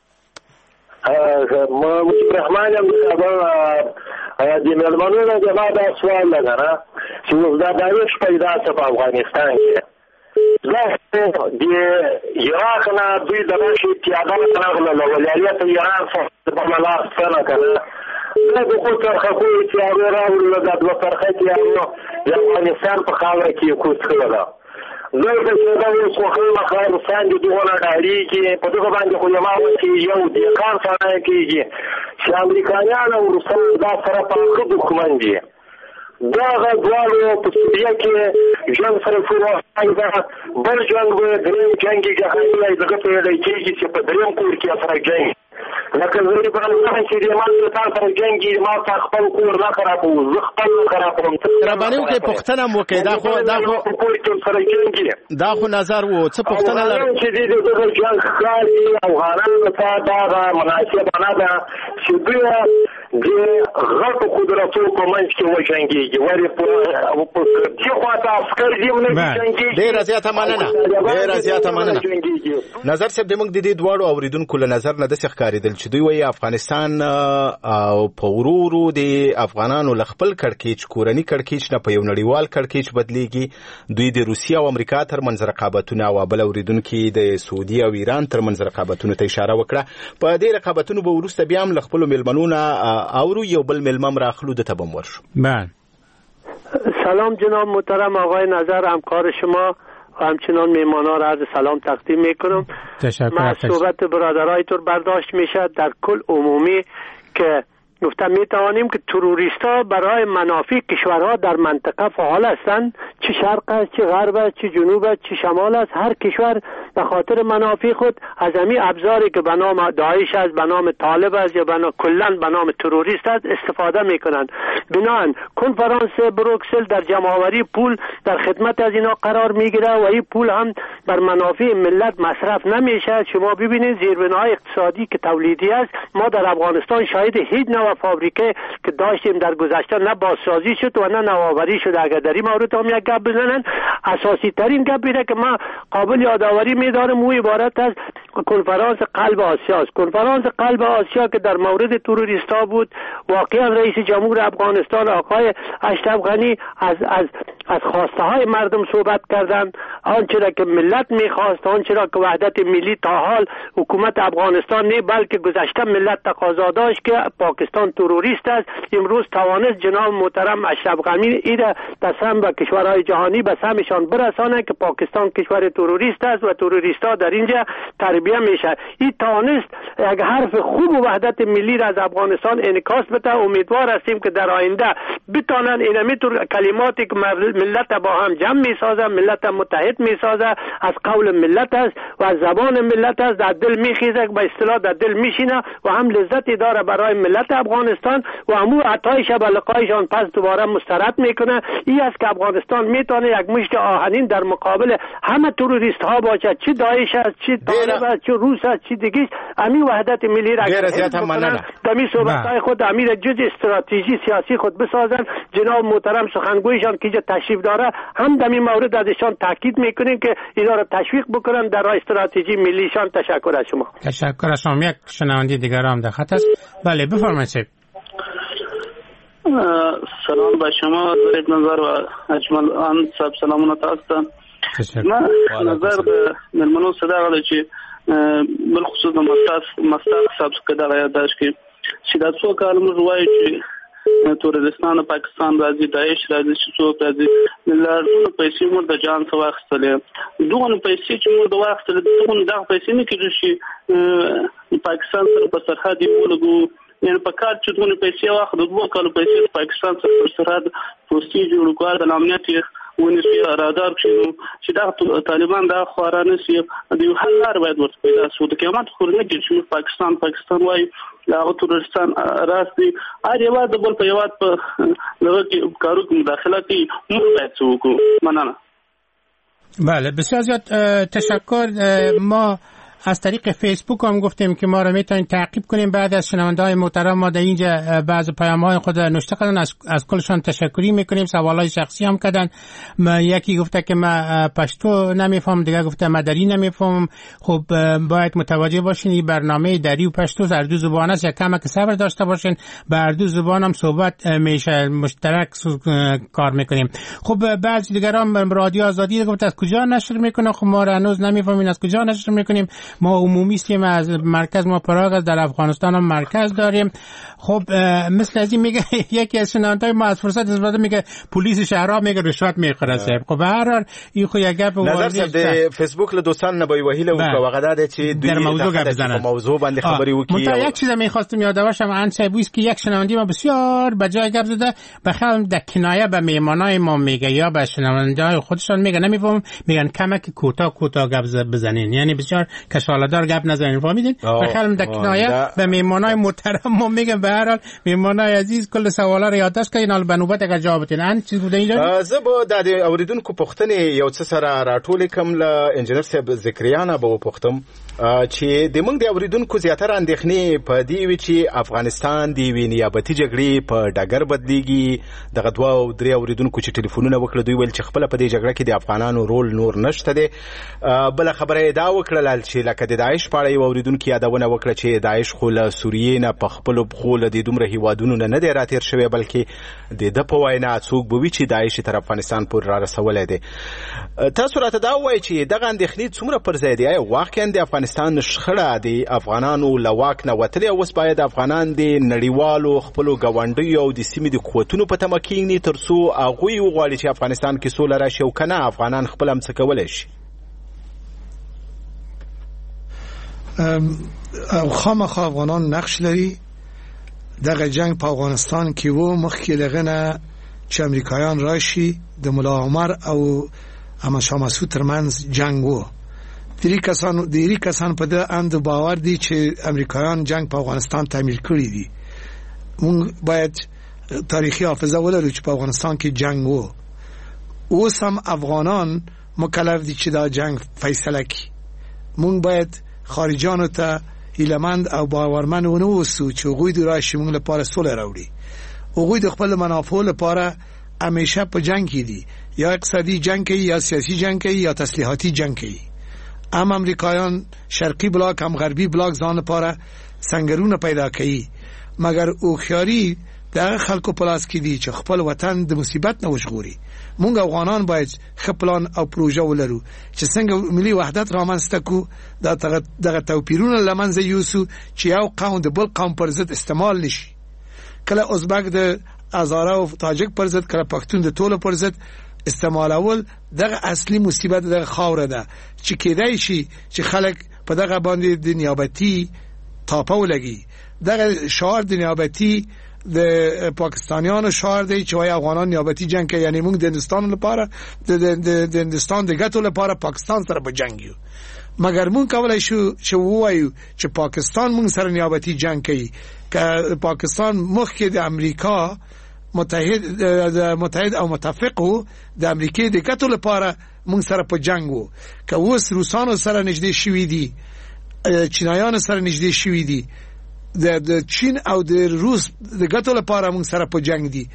مجيب الرحمن یم د کابل د مېلمنو نه زما دا سوال ده که نه چې اوس دا داعش پیدا څه په افغانستان کې زه د عراق نه دوی دغه شي پیادان راغله له ولايت ایران څخه په لاس سره که نه دا د خو څرخکو تیارو راوړله دا دوه څرخه تیارو د افغانستان په خاوره کې یې کوز کړه ده دلته چې دا اوس خو افغانستان د دغونه ډارېږي په دغه باندې خو زما چې یو دهقان سړی کېږي چې امریکایان او روسان دا سره په ښه دښمن دي دغه دواړو په سوریه کې جنګ سره شروع ده بل جنګ به درېیم جنګ جهاني دغه ته ویلی کېږي چې په درېیم کور کې سره جنګ لکه زه په الله چې د مال ته سره جنګي ما ته خپل کور نه خرابوم زه خپل نه خرابوم رباني وکړئ پوښتنه مو وکړئ دا خو نظر و څه پوښتنه لرئ چې دغه جنګ ښکاري افغانانو ته دا مناسبه نه ده چې دوی د غټو قدرتونو په منځ کې وجنګېږي ولې په دې خواته عسکر دي نه جنګېږي ډېره زیاته مننه نظر صاحب زموږ د دې دواړو اورېدونکو له نظر نه داسې ښکارېدل چې دوی وایي افغانستان او په ورو ورو د افغانانو له خپل کړکېچ کورني کړکېچ نه په یو نړیوال کړکېچ بدلېږي دوی د روسیې او امریکا ترمنځ رقابتونه او بل اورېدونکي د سعودي او ایران ترمنځ رقابتونو ته اشاره وکړه په دې رقابتونو به وروسته بیا هم له خپلو مېلمنو نه اورو یو بل ملمم راخلو د تبم ورشو سلام جناب محترم آقای نظر همکار شما و همچنان میهمانان را عرض سلام تقدیم میکنم من صحبت برادرایتون برداشت میشه در کل عمومی که گفتم میتوانیم که تروریستا برای منافع کشورها در منطقه فعال هستند چه شرق است چه غرب است چه جنوب است چه شمال است هر کشور به خاطر منافع خود از همین ابزاری که به نام داعش است به نام طالب است یا کلا به نام تروریست است استفاده میکنند بنابراین کنفرانس بروکسل در جمع‌آوری پول در خدمت از اینا قرار میگیره و این پول هم بر منافع ملت مصرف نمیشه شما ببینید زیربناهای اقتصادی که تولیدی است ما در افغانستان شاهد هیچ و فابریکه که داشتیم در گذشته نه بازسازی شد و نه نوآوری شد اگر در این مورد هم یک گپ بزنن اساسی ترین گپ اینه که ما قابل یادآوری می‌دارم او عبارت از کنفرانس قلب آسیا است کنفرانس قلب آسیا که در مورد تروریستا بود واقعا رئیس جمهور افغانستان آقای اشرف غنی از خواسته های مردم صحبت کردند آنچه را که ملت می‌خواست آنچه را که وحدت ملی تا حال حکومت افغانستان نه بلکه گذشته ملت تقاضا داشت که پاکستان تروریست است امروز توانست جناب محترم اشرف غنی ایده دستم به کشورهای جهانی به سمشان برسانه که پاکستان کشور تروریست است و تروریستا در اینجا تربیه میشه این توانست یک حرف خوب و وحدت ملی را از افغانستان انعکاس بده امیدوار هستیم که در آینده بتونن اینمیتور کلماتی که ملت با هم جمع میسازه ملت متحد میسازه از قول ملت است و از زبان ملت است در دل میخیزه به اصطلاح در دل میشینه و هم لذتی داره برای ملت افغانستان و همون عطایش به لقایشان پس دوباره مسترد میکنه این است که افغانستان میتونه یک مشت آهنین در مقابل همه تروریست ها باشه چه داعش است چه طالب است چه روس است چه دیگه همین وحدت ملی را دمی صحبت های خود امیر جز استراتژی سیاسی خود بسازن جناب محترم سخنگویشان که تشریف داره هم دمی مورد ازشان تاکید میکنیم که اینا را تشویق بکنن در استراتژی ملیشان تشکر از شما تشکر از شما یک شنونده دیگر هم در خط است بله بفرمایید سلام به شما ضریب نظر و اجمل آن صاحب سلامونه تاسو ما نظر د ملمنو صدا غل چې بل خصوص د مستاق صاحب څخه یاداش کې چې دا څو کال موږ وایو چې تورستان پاکستان راځي داعش راځي چې څو راځي لارونه پیسې موږ د جان څخه واخستلې دوه پیسې چې موږ د واخستلې دغه پیسې نه کېږي چې پاکستان سره په سرحد ولګو یعنی په کار چې دونه پیسې واخلو دوه کالو پیسې پاکستان سره پر سرحد پوسټي جوړ کړه د امنیت ونشي رادار شنو چې دا طالبان دا خورانه سي د یو حل لار باید ورته پیدا شي د قیامت خورنه کې چې پاکستان وای لا ترکستان راستي هر یو د بل په یو په لږ کې کارو کې مداخله کوي موږ باید څه وکړو مننه. بله بسیار زیاد تشکر. ما از طریق فیسبوک هم گفتیم که ما رو میتونید تعقیب کنیم. بعد از شنونده‌های محترم ما در اینجا بعض پیام‌های خود نوشته کردن، از کلشان تشکری میکنیم. سوالای شخصی هم کردن. یکی گفته که من پشتو نمیفهم، دیگه گفته من دری نمیفهم. خب باید متوجه باشین این برنامه دری و پشتو هر دو زبان است، کمک صبر داشته باشین. به هر دو زبان هم صحبت میشه، مشترک کار میکنیم. خب بعضی دیگران رادیو آزادی گفت از کجا نشر میکنه. خب ما هنوز نمیفهمیم از کجا نشر میکنیم. ما عمومی هستیم، از مرکز ما پراگ در افغانستان هم مرکز داریم. خب مثل از این میگه یکی از شنونده‌های ما از فرصت استفاده میگه پلیس شهرها میگه رشوت میخوره صاحب. خب به هر حال این خو یک گپ نظر صاحب فیسبوک له دوستان نبوي وهیله او وغدا چې در موضوع گپ بزنن، موضوع باندې خبري وکړي. یک چیز میخواستم یادآورشم ان سبویس که یک شنونده ما بسیار بجای گپ زده بخوام در کنایه به میهمانای ما میگه یا به شنونده‌های خودشان میگه نمیفهم، میگن کمک کوتاه گپ بزنین، یعنی بسیار کشاله‌دار گپ نزنین. فهمیدین؟ بخوام در کنایه به میهمانای محترم ما میگم به هر حال میهمانای عزیز کل سوالا رو یادداشت کړئ، نو بنوبت اگر جواب بدین. ان چیز بده اینجا زه به د اوریدونکو پوښتنې یو څه سره راټول کوم. له انجنیر صاحب ذکریانه به پوښتم چې د موږ د اوریدونکو زیاتره اندېښنې په دې وی چې افغانستان د نیابتي جګړې په ډګر بدلیږي. دغه دوه او درې اوریدونکو چې ټلیفونونه وکړه دوی ویل چې خپل په دې جګړه کې د افغانانو رول نور نشته دی. بل خبره دا وکړه چې لکه د داعش په اړه یو اوریدونکو یادونه وکړه چې داعش خو له سوریې نه په خپل خو له د دومره هیوادونو نه دی راتیر شوی، بلکې د په وینا څوک به وي چې داعش تر افغانستان پورې را رسولی دی. تاسو راته دا وایئ چې دغه اندېښنې څومره پر ځای دي؟ آیا واقعا د افغانستان شخړه د افغانانو له واک نه وتلې او اوس باید افغانان د نړیوالو خپلو ګاونډیو او د سیمې د قوتونو په تمه کښېني تر څو هغوی وغواړي چې افغانستان کې سوله راشي او که نه افغانان خپل هم څه کولی شي؟ او خامخا افغانان نقش لري. دغه جنگ په افغانستان کې وو مخکې دغه نه چې امریکایان راشي د ملا عمر او احمد شاه مسعود ترمنځ جنگ وو. ډیری کسان په دې اند باور دي چې امریکایان جنگ په افغانستان تعمیر کړی دي. موږ باید تاریخي حافظه ولرو چې په افغانستان کې جنگ وو. اوس هم افغانان مکلف دي چې دا جنگ فیصله کړي. موږ باید خارجانو ته هیلهمند او باورمن ونوسو چې هغوی د راشي موږ لپاره سوله راوړي. هغوی د خپل منافع لپاره همیشه په جنگ کې دي، یا اقتصادي جنگ کوي، یا سیاسي جنگ کوي، یا تسلیحاتي جنگ کوي. هم امریکایان شرقي بلاک هم غربي بلاک ځان لپاره سنگرونه پیدا کوي، مګر هوښیاري د خلکو په لاس کې دي چې خپل وطن د مصیبت نه وژغوري. مونږ افغانان باید ښه پلان او پروژه ولرو چې څنګه ملي وحدت رامنځته کړو، دغه توپیرونه له منځه یوسو چې یو قوم د بل قوم پر ضد استعمال نشي. کله ازبک د هزاره او تاجک پر ضد، کله پښتون د ټولو پر ضد استعمالول، دغه اصلي مصیبت دغه خاوره ده چې کېدای شي چې خلک په دغه باندې د نیابتي تاپه ولګي. دغه شعار د نیابتي د پاکستانیانو شعار دی چې وای افغانان نیابتي جنگ کوي، یعنی موږ د هندستان لپاره د هندستان د ګټو لپاره پاکستان سره په جنگ یو. مګر موږ کولای شو چې ووایو چې پاکستان موږ سره نیابتي جنگ کوي، که پاکستان مخکې د امریکا متحد او متفق وو، د امریکای د ګټو لپاره موږ سره په جنگ وو. که اوس روسانو سره نږدې شوي دي، چینایانو سره نږدې شوي دي، د چین او د روس د ګټو لپاره موږ سره په جنگ دي.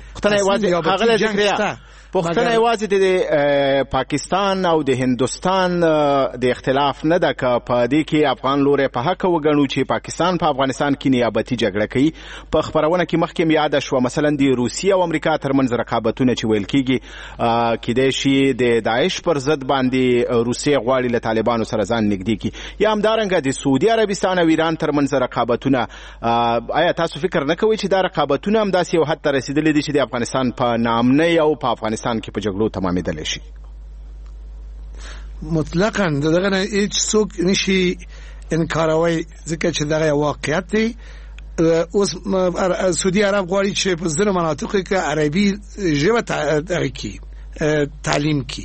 پوښتنه یوازې د پاکستان او د هندوستان د اختلاف نه ده که په دې کې افغان لوري په حق وګڼو چې پاکستان په افغانستان کې نیابتي جګړه کوي. په خبرونه کې مخکې یاد شو مثلا د روسیې او امریکا ترمنځ رقابتونه چې ویل کېږي کېدای شي د داعش پر ضد باندې روسیې غواړي له طالبانو سره ځان نږدې کړي، یا همدارنګه د سعودي عربستان او ایران ترمنځ رقابتونه. آیا تاسو فکر نه کوئ چې دا رقابتونه هم داسې یو حد ته رسیدلي دي چې د افغانستان په ناامنۍ او په افغانستان کې په جګړو تمامېدلی شي؟ مطلقاً دغه نه هیڅ څوک نشي انکاروي، ځکه چې دغه واقعیت دی. اوس سعودي عرب غواړي چې په ځینو مناطقو کې عربي ژبه تغییر کړي، تعلیم کی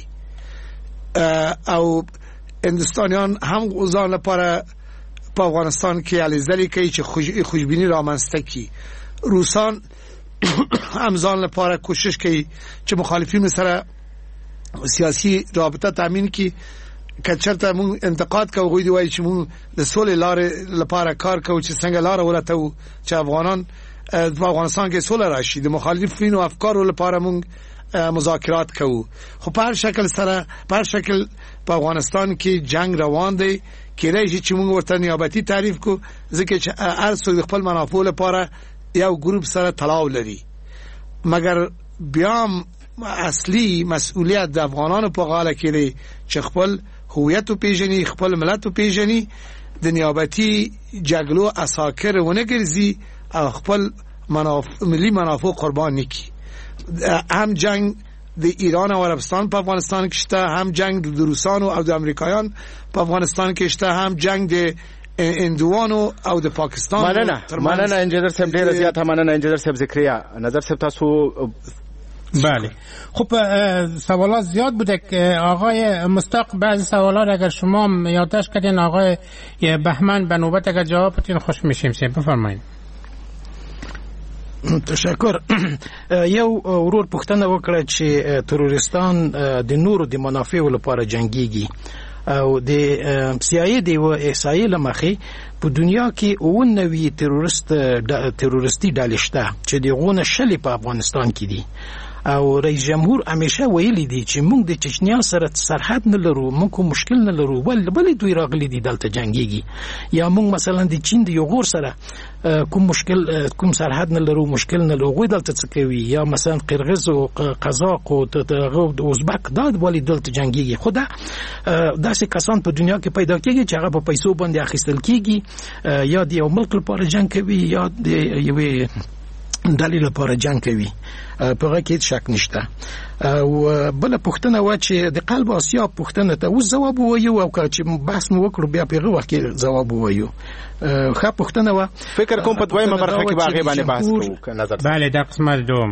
او هندوستانیان هم ځان لپاره په افغانستان کې الیزری کوي چې خوشبینی رامنځته کی. روسان هم ځان لپاره کوشش کوي چې مخالفین سره سیاسي رابطه تامین کی. کچرته مون انتقاد کوو غوډي وایي چې مون د سولې لارې لپاره کار کوو چې څنګه لار ولته چې افغانان په افغانستان کې سوله راشي. د مخالفینو افکارو لپاره مون مذاکرات کوو. خو په هر شکل سره په هر شکل په افغانستان کې جنگ روان دی. کېدای شي چې مونږ ورته نیابتي تعریف کو ځکه چې هر څوک خپل منافع لپاره یو ګروپ سره تړاو لري. مګر بیا اصلي مسؤلیت د افغانانو په غاړه کې دی چې خپل هویت پیژني، خپل ملت پیژني، د نیابتي جګړو اساکر ونه ګرځي او خپل ملي منافع قربان نکړي. هم جنگ د ایران او عربستان په افغانستان کې شته، هم جنگ د روسانو او د امریکایان په افغانستان کې شته، هم جنگ د اندوانو او د پاکستان. مننه انجینر صاحب، ډیره زیاته مننه انجینر صاحب. ذکریا نظر صاحب تاسو. بله خب سوالات زیاد بوده که آقای مستاق بعضی سوالات اگر شما یادداشت کردین آقای بهمن به نوبت اگر جواب بدین خوش میشیم. بفرمایید. تشکر. یو ورور پوښتنه وکړه چې تروریستان د نورو د منافعو لپاره جنگيږي او د CIA د احصایې لمخې په دنیا کې 90 تروریستي ډلې شته چې دغه شلې په افغانستان کې دي. او رئیس جمهور همیشه ویلي دي چې موږ د چچنیا سره سرحد نه لرو، موږ کوم مشکل نه لرو، بلې دوی راغلي دي دلته جنگيږي. یا موږ مثلا د چین د یو غور سره کوم سرحد نه لرو، مشکل نه لرو، غوي دلته څه کوي. یا مثلا قرغیز او قزاق او ازبک دا ولې دلته جنگيږي. خدا داسې کسان په دنیا کې پیدا کیږي چې هغه په پیسو باندې اخیستل کیږي، یا د یو ملک لپاره جنگ کوي یا د یوې ډلې لپاره جنگ کوي. په هغه کې شک نشته. او بل پوښتنه و چې د قلب آسیا پوښتنه ته اوس جواب وایو او چې بحث مو وکړو بیا په هغه وخت کې جواب وایو. ښه پوښتنه و. فکر کوم په دویمه برخه کې باغې باندې بحث کوو. نظر بله د قسمه دوم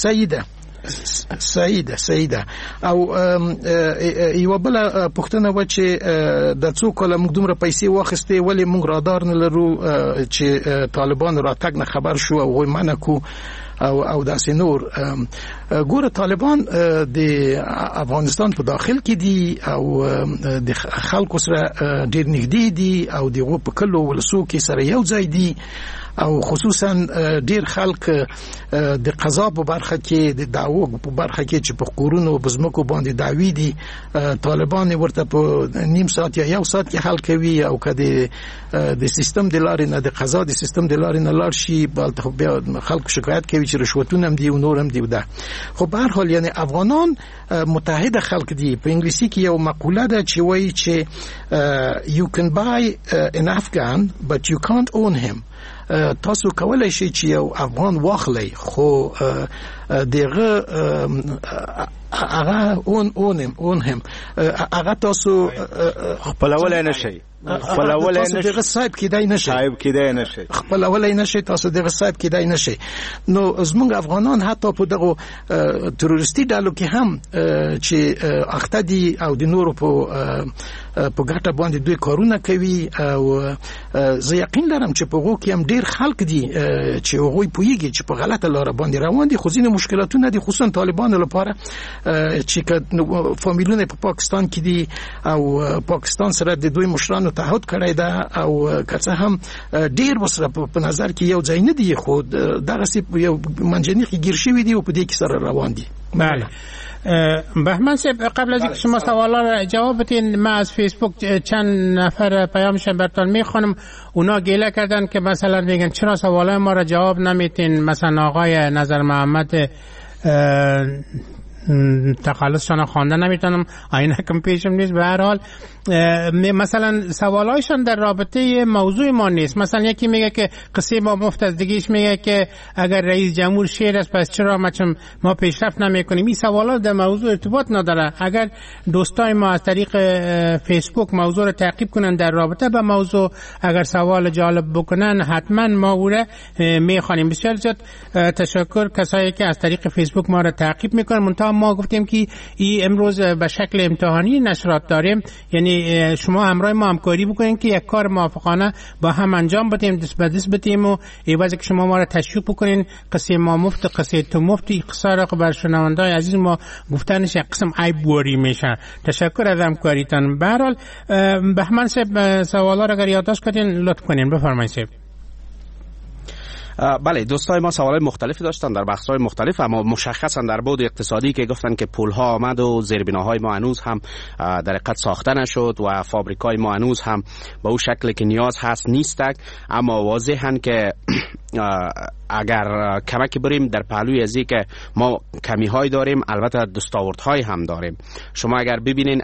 سیده او یو بل پوښتنه و چې د څو کله موږ دومره پیسې واخستې ولې موږ رادار نه لرو چې طالبان راتګ نه خبر شو او وای منه کو او داسې نور. ګوره طالبان د افغانستان په داخل کې دي او د خلکو سره ډېر نږدې دي او دغه په کلو ولسو کې سره یو ځای دي او خصوصا ډیر خلک د قضا په برخه کې د دعوو په برخه کې چې په قرونو بزمکو باندې دعوی دي طالبان ورته په نیم ساعت یا یو ساعت کې حل کوي او کله د سیستم د لارې نه د قضا د سیستم د لارې نه لار شي بلته بیا خلک شکایت کوي چې رشوتونه هم دي او نور هم دي. ده خو به هر حال یعنی افغانان متحد خلق دي. په انګلیسي کې یو مقوله ده چې وایي چې you can buy an Afghan but you can't own him. تاسو کولای شئ چې یو افغان واخلئ خو دغه هغه اون هم هغه تاسو خپلولای نشئ. تاسو دغه صاحب کېدای نشئ خپلولای نشئ تاسو دغه صاحب کېدای نشئ. نو زموږ افغانان حتی په دغه تروریستي ډلو کې هم چې اخته دي او د نورو په ګټه باندې دوی کارونه کوي او زه یقین لرم چې په هغو کې هم ډېر خلک دي چې هغوی پوهېږي چې په غلطه لاره باندې روان دي. خو ځینې مشکلاتونه دي خصوصا طالبانو لپاره چې فامیلونه په پاکستان کې دي او پاکستان سره د دوی مشرانو تعهد کړی ده او که څه هم ډېر ورسره په نظر کې یو ځای نه دي خو دغسې یو منجنیق گیر شوي دي او په دې کې سره روان دي. بله بهمن صاحب قبل از اینکه شما سوالا را جواب بدین من از فیسبوک چند نفر پیامشون براتون میخوانم. اونا گله کردن که مثلا میگن چرا سوالای ما را جواب نمیتین. مثلا آقای نظر محمد تخلصشان خوانده نمیتونم عینکم پیشم نیست. به هر حال مثلا سوالایشان در رابطه موضوع ما نیست. مثلا یکی میگه که قصه با مفتزدگیش میگه که اگر رئیس جمهور شیر است پس چرا ما پیشرفت نمیکنیم. این سوالات در موضوع ارتباط نداره. اگر دوستای ما از طریق فیسبوک موضوع رو تعقیب کنن در رابطه با موضوع اگر سوال جالب بکنن حتما ما او را میخوانیم. بسیار زیاد تشکر کسایی که از طریق فیسبوک ما رو تعقیب میکنن. منتها ما گفتیم که این امروز به شکل امتحانی نشرات داریم، یعنی شما همراه ما همکاری بکنین که یک کار موافقانه با هم انجام بدیم، دست به دست بدیم و ایوازی که شما ما را تشویق بکنین. قصه ما مفت، قصه تو مفت، این قصه را بر شنونده‌های عزیز ما گفتنش یک قسم عیب بوری میشه. تشکر از همکاریتان. به هر حال بهمن صاحب سوالا را اگر یادداشت کردین لطف کنین بفرمایید صاحب. بله، دوستای ما سوالای مختلفی داشتن در بخش‌های مختلف، اما مشخصا در بعد اقتصادی که گفتن که پول‌ها آمد و زیربناهای ما هنوز هم در حقیقت ساخته نشد و فابریکای ما هنوز هم به اون شکلی که نیاز هست نیستند، اما واضحاً که اگر کمکی بریم در پهلوی ازی که ما کمی های داریم، البته دستاوردهای هم داریم. شما اگر ببینین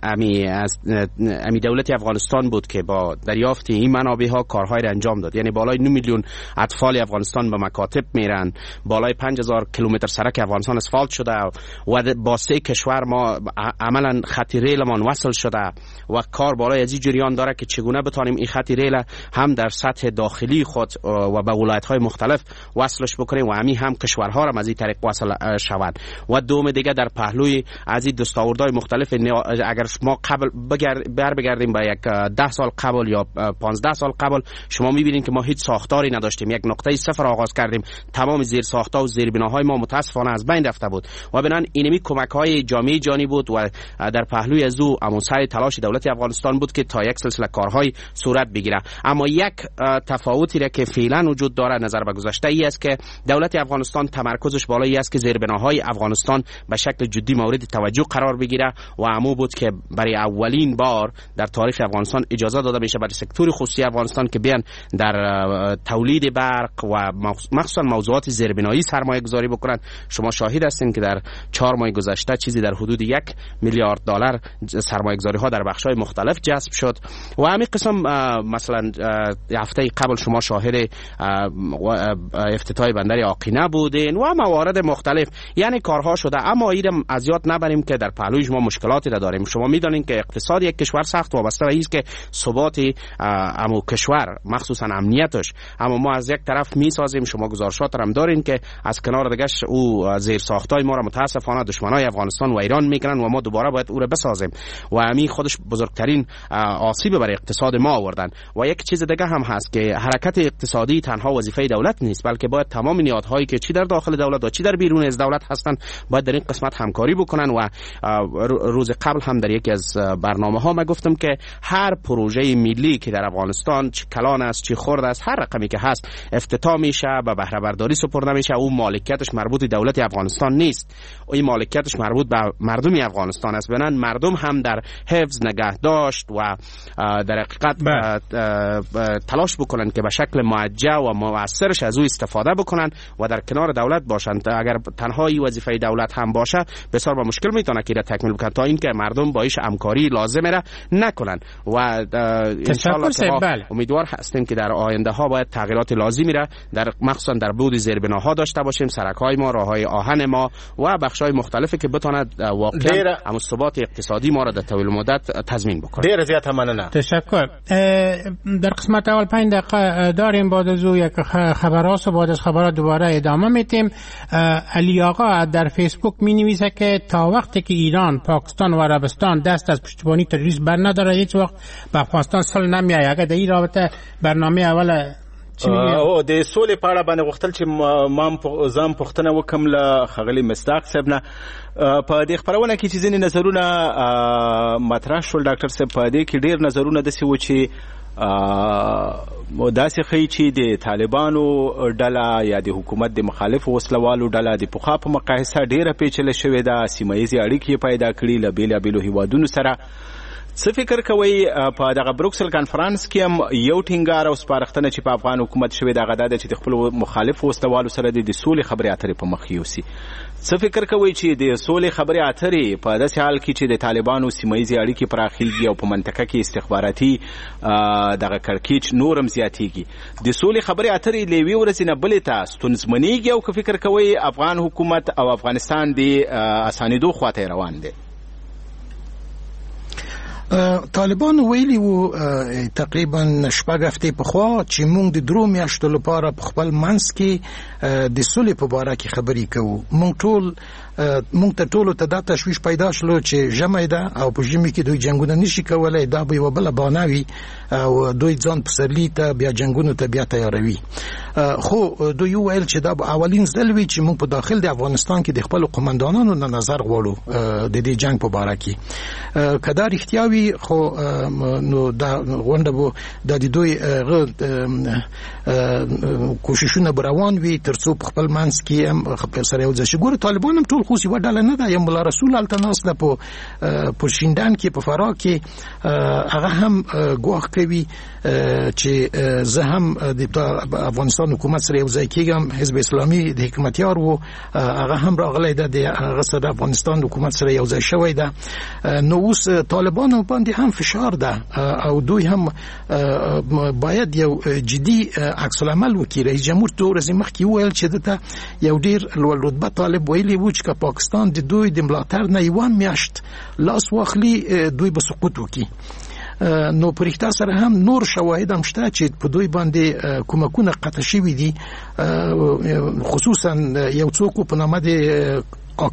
امی دولت افغانستان بود که با دریافت این منابع ها کارهای را انجام داد، یعنی بالای 9 میلیون اطفال افغانستان به مکاتب میرن، بالای 5000 کیلومتر سرک افغانستان اسفالت شده و با 3 کشور ما عملا خط ریلمان وصل شده و کار بالای ازی جریان داره که چگونه بتانیم این خط ریل هم در سطح داخلی خود و به ولایت های مختلف وصلش بکنیم و همین هم کشورها را از این طریق وصل شوند. و دوم دیگه در پهلوی از این دستاوردهای مختلف، اگر ما قبل بگردیم به یک 10 سال قبل یا 15 سال قبل، شما میبینید که ما هیچ ساختاری نداشتیم، یک نقطه صفر آغاز کردیم، تمام زیر ساخت‌ها و زیر بناهای ما متاسفانه از بین رفته بود و بنان اینمی کمک‌های جامعه جانی بود و در پهلوی از او سعی تلاش دولت افغانستان بود که تا یک سلسله کارهای صورت بگیره. اما یک تفاوتی را که فعلا وجود داره نظر به گذشته ای است که دولت افغانستان تمرکزش بالایی است که زیربناهای افغانستان به شکل جدی مورد توجه قرار بگیره و همو بود که برای اولین بار در تاریخ افغانستان اجازه داده میشه برای سکتور خصوصی افغانستان که بیان در تولید برق و مخصوصا موضوعات زیربنایی سرمایه گذاری بکنن. شما شاهد هستین که در 4 ماه گذشته چیزی در حدود 1 میلیارد دلار سرمایه گذاری ها در بخش‌های مختلف جذب شد و همین قسم مثلا هفته قبل شما شاهد افتتاح بندر آقینه بودین و موارد مختلف، یعنی کارها شده. اما ایرم از یاد نبریم که در پهلوی ما مشکلاتی داریم. شما میدونین که اقتصاد یک کشور سخت وابسته به است که ثبات امو کشور مخصوصا امنیتش، اما ما از یک طرف میسازیم، شما گزارشات هم دارین که از کنار دیگه‌اش او زیر ساختای ما را متاسفانه دشمنای افغانستان و ایران میگیرن و ما دوباره باید او را بسازیم و همین خودش بزرگترین آسیب برای اقتصاد ما آوردن. و یک چیز دیگه هم هست که حرکت اقتصادی تنها وظیفه دولت نیست، بلکه باید تمام نهادهایی که چی در داخل دولت و چی در بیرون از دولت هستن باید در این قسمت همکاری بکنن. و روز قبل هم در یکی از برنامه‌ها ما گفتم که هر پروژه ملی که در افغانستان چه کلان است چه خرد است، هر رقمی که هست افتتاح میشه به بهره برداری سپرده میشه، اون مالکیتش مربوط به دولت افغانستان نیست، این مالکیتش مربوط به مردم افغانستان است. بنان مردم هم در حفظ نگهداشت و در حقیقت تلاش بکنن که به شکل موجه و مؤثرش از او استفاده بکنن و در کنار دولت باشند. اگر تنها این وظیفه دولت هم باشه بسیار با مشکل میتونه که را تکمیل کنه تا اینکه مردم با ایش همکاری لازمه را نکنن و ان شاء الله امیدوار هستیم که در آینده ها باید تغییرات لازمی را در مخصوصا در بود زیربناها داشته باشیم، سرک‌های ما، راههای آهن ما و بخش‌های مختلفی که بتواند واقعا هم ثبات اقتصادی ما را در طول مدت تضمین بکنه. ډیر زیات ممنونه. تشکر. در قسمت اول 5 دقیقه داریم، بعد از او یک خبرات و بعد از خبرات دوباره ادامه میتیم. علی آقا در فیسبوک می نویسه که تا وقتی که ایران، پاکستان و عربستان دست از پشتیبانی تروریسم بر نداره هیچ وقت به افغانستان سل نمیایه. اگر در این رابطه برنامه اول او د سولې په اړه باندې غوښتل چې ما ځم پوښتنه وکم له ښاغلي مصداق صاحب نه په دې خپرونه کې چې ځینې نظرونه مطرح شول. ډاکټر صاحب په دې کې ډېر نظرونه داسې و چې داسې ښیي چې د طالبانو ډله یا د حکومت د مخالفو وسلوالو ډله د پخوا په مقایسه ډېره پیچله شوې ده، سیمه ییزې اړیکې پیدا کړي له بېلابېلو هیوادونو سره. څه فکر کوي په دغه بروکسل کانفرنس کې هم یو ټینګار او سپارښتنه چې په افغان حکومت شوې ده هغه دا چې د خپلو مخالفو وسلوالو سره د سولې خبرې اترې په مخ یوسي. څه فکر کوي چې د سولې خبرې اترې په داسې حال کې چې د طالبانو سیمه ییزې اړیکې پراخېږي او په منطقه کې استخباراتي دغه کړکېچ نور هم زیاتېږي، د سولې خبرې اترې له یوې ورځې نه بلې ته ستونزمنېږي او که فکر کوي افغان حکومت او افغانستان د اسانېدو خواته روان دی؟ طالبان ویلي وو تقریبا شپږ هفتې پخوا چې موږ د 3 میاشتو لپاره په خپل منځ کې د سولې په باره کې خبرې کوو. موږ ته ټولو ته دا تشویش پیدا شلو چې ژمی ده او په ژمي کې دوی جنګونه نشي کولای، دا به یوه بله بهانه وي او دوی ځان پسرلي ته بیا جنګونو ته بیا تیاروي. خو دوی وویل چې دا به اولین ځل وي چې موږ په داخل د افغانستان کې د خپلو قمندانانو نه نظر غواړو د دې جنګ په باره کې. که دا رښتیا وي خو نو دا غونډه به د دوی کوششونه به روان وي تر څو په خپل منځ کې هم سره یو ځای شي. ګوره طالبان هم ټول خو یوه ډله نه ده. یو ملا رسول هلته ناست ده په شینډان کې په فراه کې، هغه هم ګواښ کوي چې زه هم د افغانستان حکومت سره یو ځای کېږم. حزب اسلامي د حکمتیار و، هغه هم راغلی ده، هغه سره د افغانستان حکومت سره یو ځای شوی ده. نو اوس طالبانو باندې هم فشار ده او دوی هم باید یو جدي عکس العمل وکړي. رئیس جمهور 2 ورځې مخکې وویل چې دته یو ډېر لوړ رتبه طالب ویلي و چې که پاکستان د دوی د ملاتړ نه یوه میاشت لاس واخلي دوی به سقوط وکړي. نو په رښتیا سره هم نور شواهد هم شته چې په دوی باندې کومکونه قطع شوي دي، خصوصا یو څوک په نامه د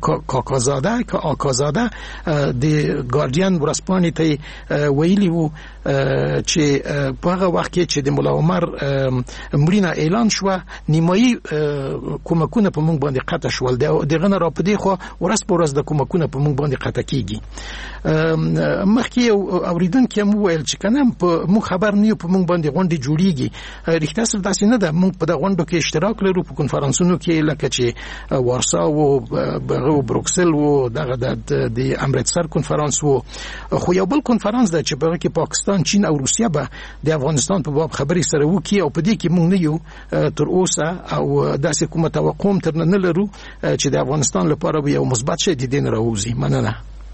آکازاده د ګارډین ورځپاڼې ته ویلي وو چې په هغه وخت کې چې د ملا عمر مړینه اعلان شوه نیمایي کومکونه په موږ باندې قطع شول. دغه نه را په دې خوا ورځ په ورځ د کومکونه په موږ باندې قطع کیږي. مخکې یو اوریدونکی هم وویل چې که نه موږ خبر نه یو په موږ باندې غونډې جوړیږي. رښتیا سره داسې نه ده. موږ په دغه غونډو کې اشتراک لرو، په کنفرانسونو کې لکه چې وارسا و بروکسل و دغه د امرتسر کنفرانس و. خو یو بل کنفرانس ده چې په هغه کې پاکستان، چین او روسیه به د افغانستان په باب خبرې سره وکړي او په دې کې موږ نه یو تر اوسه او داسې کومه توقع هم ترنه نه لرو چې د افغانستان لپاره به یو مثبت شی د دې نه راوځي. مننه.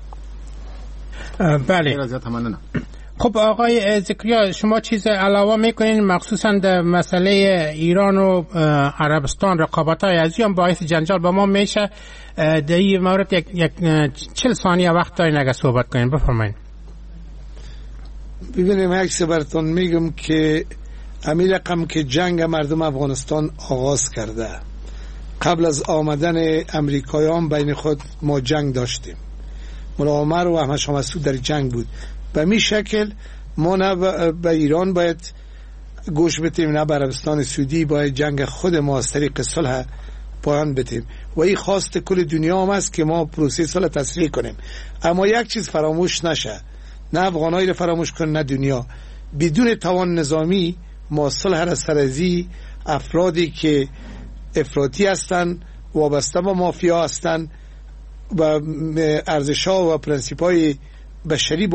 بله. خب آقای ذکریا، شما چیز علاوه میکنین مخصوصا در مسئله ایران و عربستان رقابت‌های ازیان باعث جنجال با ما میشه؟ در این مورد یک 40 ثانیه وقت دارین اگر صحبت کنین، بفرمایید. ببینیم یک براتون میگم که همین رقم که جنگ مردم افغانستان آغاز کرده، قبل از آمدن امریکایان بین خود ما جنگ داشتیم. ملا عمر و احمد شاه مسعود در جنگ بود. به می شکل ما نه به ایران باید گوش بدیم نه به عربستان سعودی. باید جنگ خود ما از طریق صلح پایان بدیم و این خواست کل دنیا هم است که ما پروسه صلح تسریع کنیم. اما یک چیز فراموش نشه، نه افغانایی رو فراموش کن نه دنیا. بدون توان نظامی ما صلح را سرازی افرادی که افراطی هستند، وابسته به مافیا هستند و ارزش‌ها و پرنسیپ‌های بشری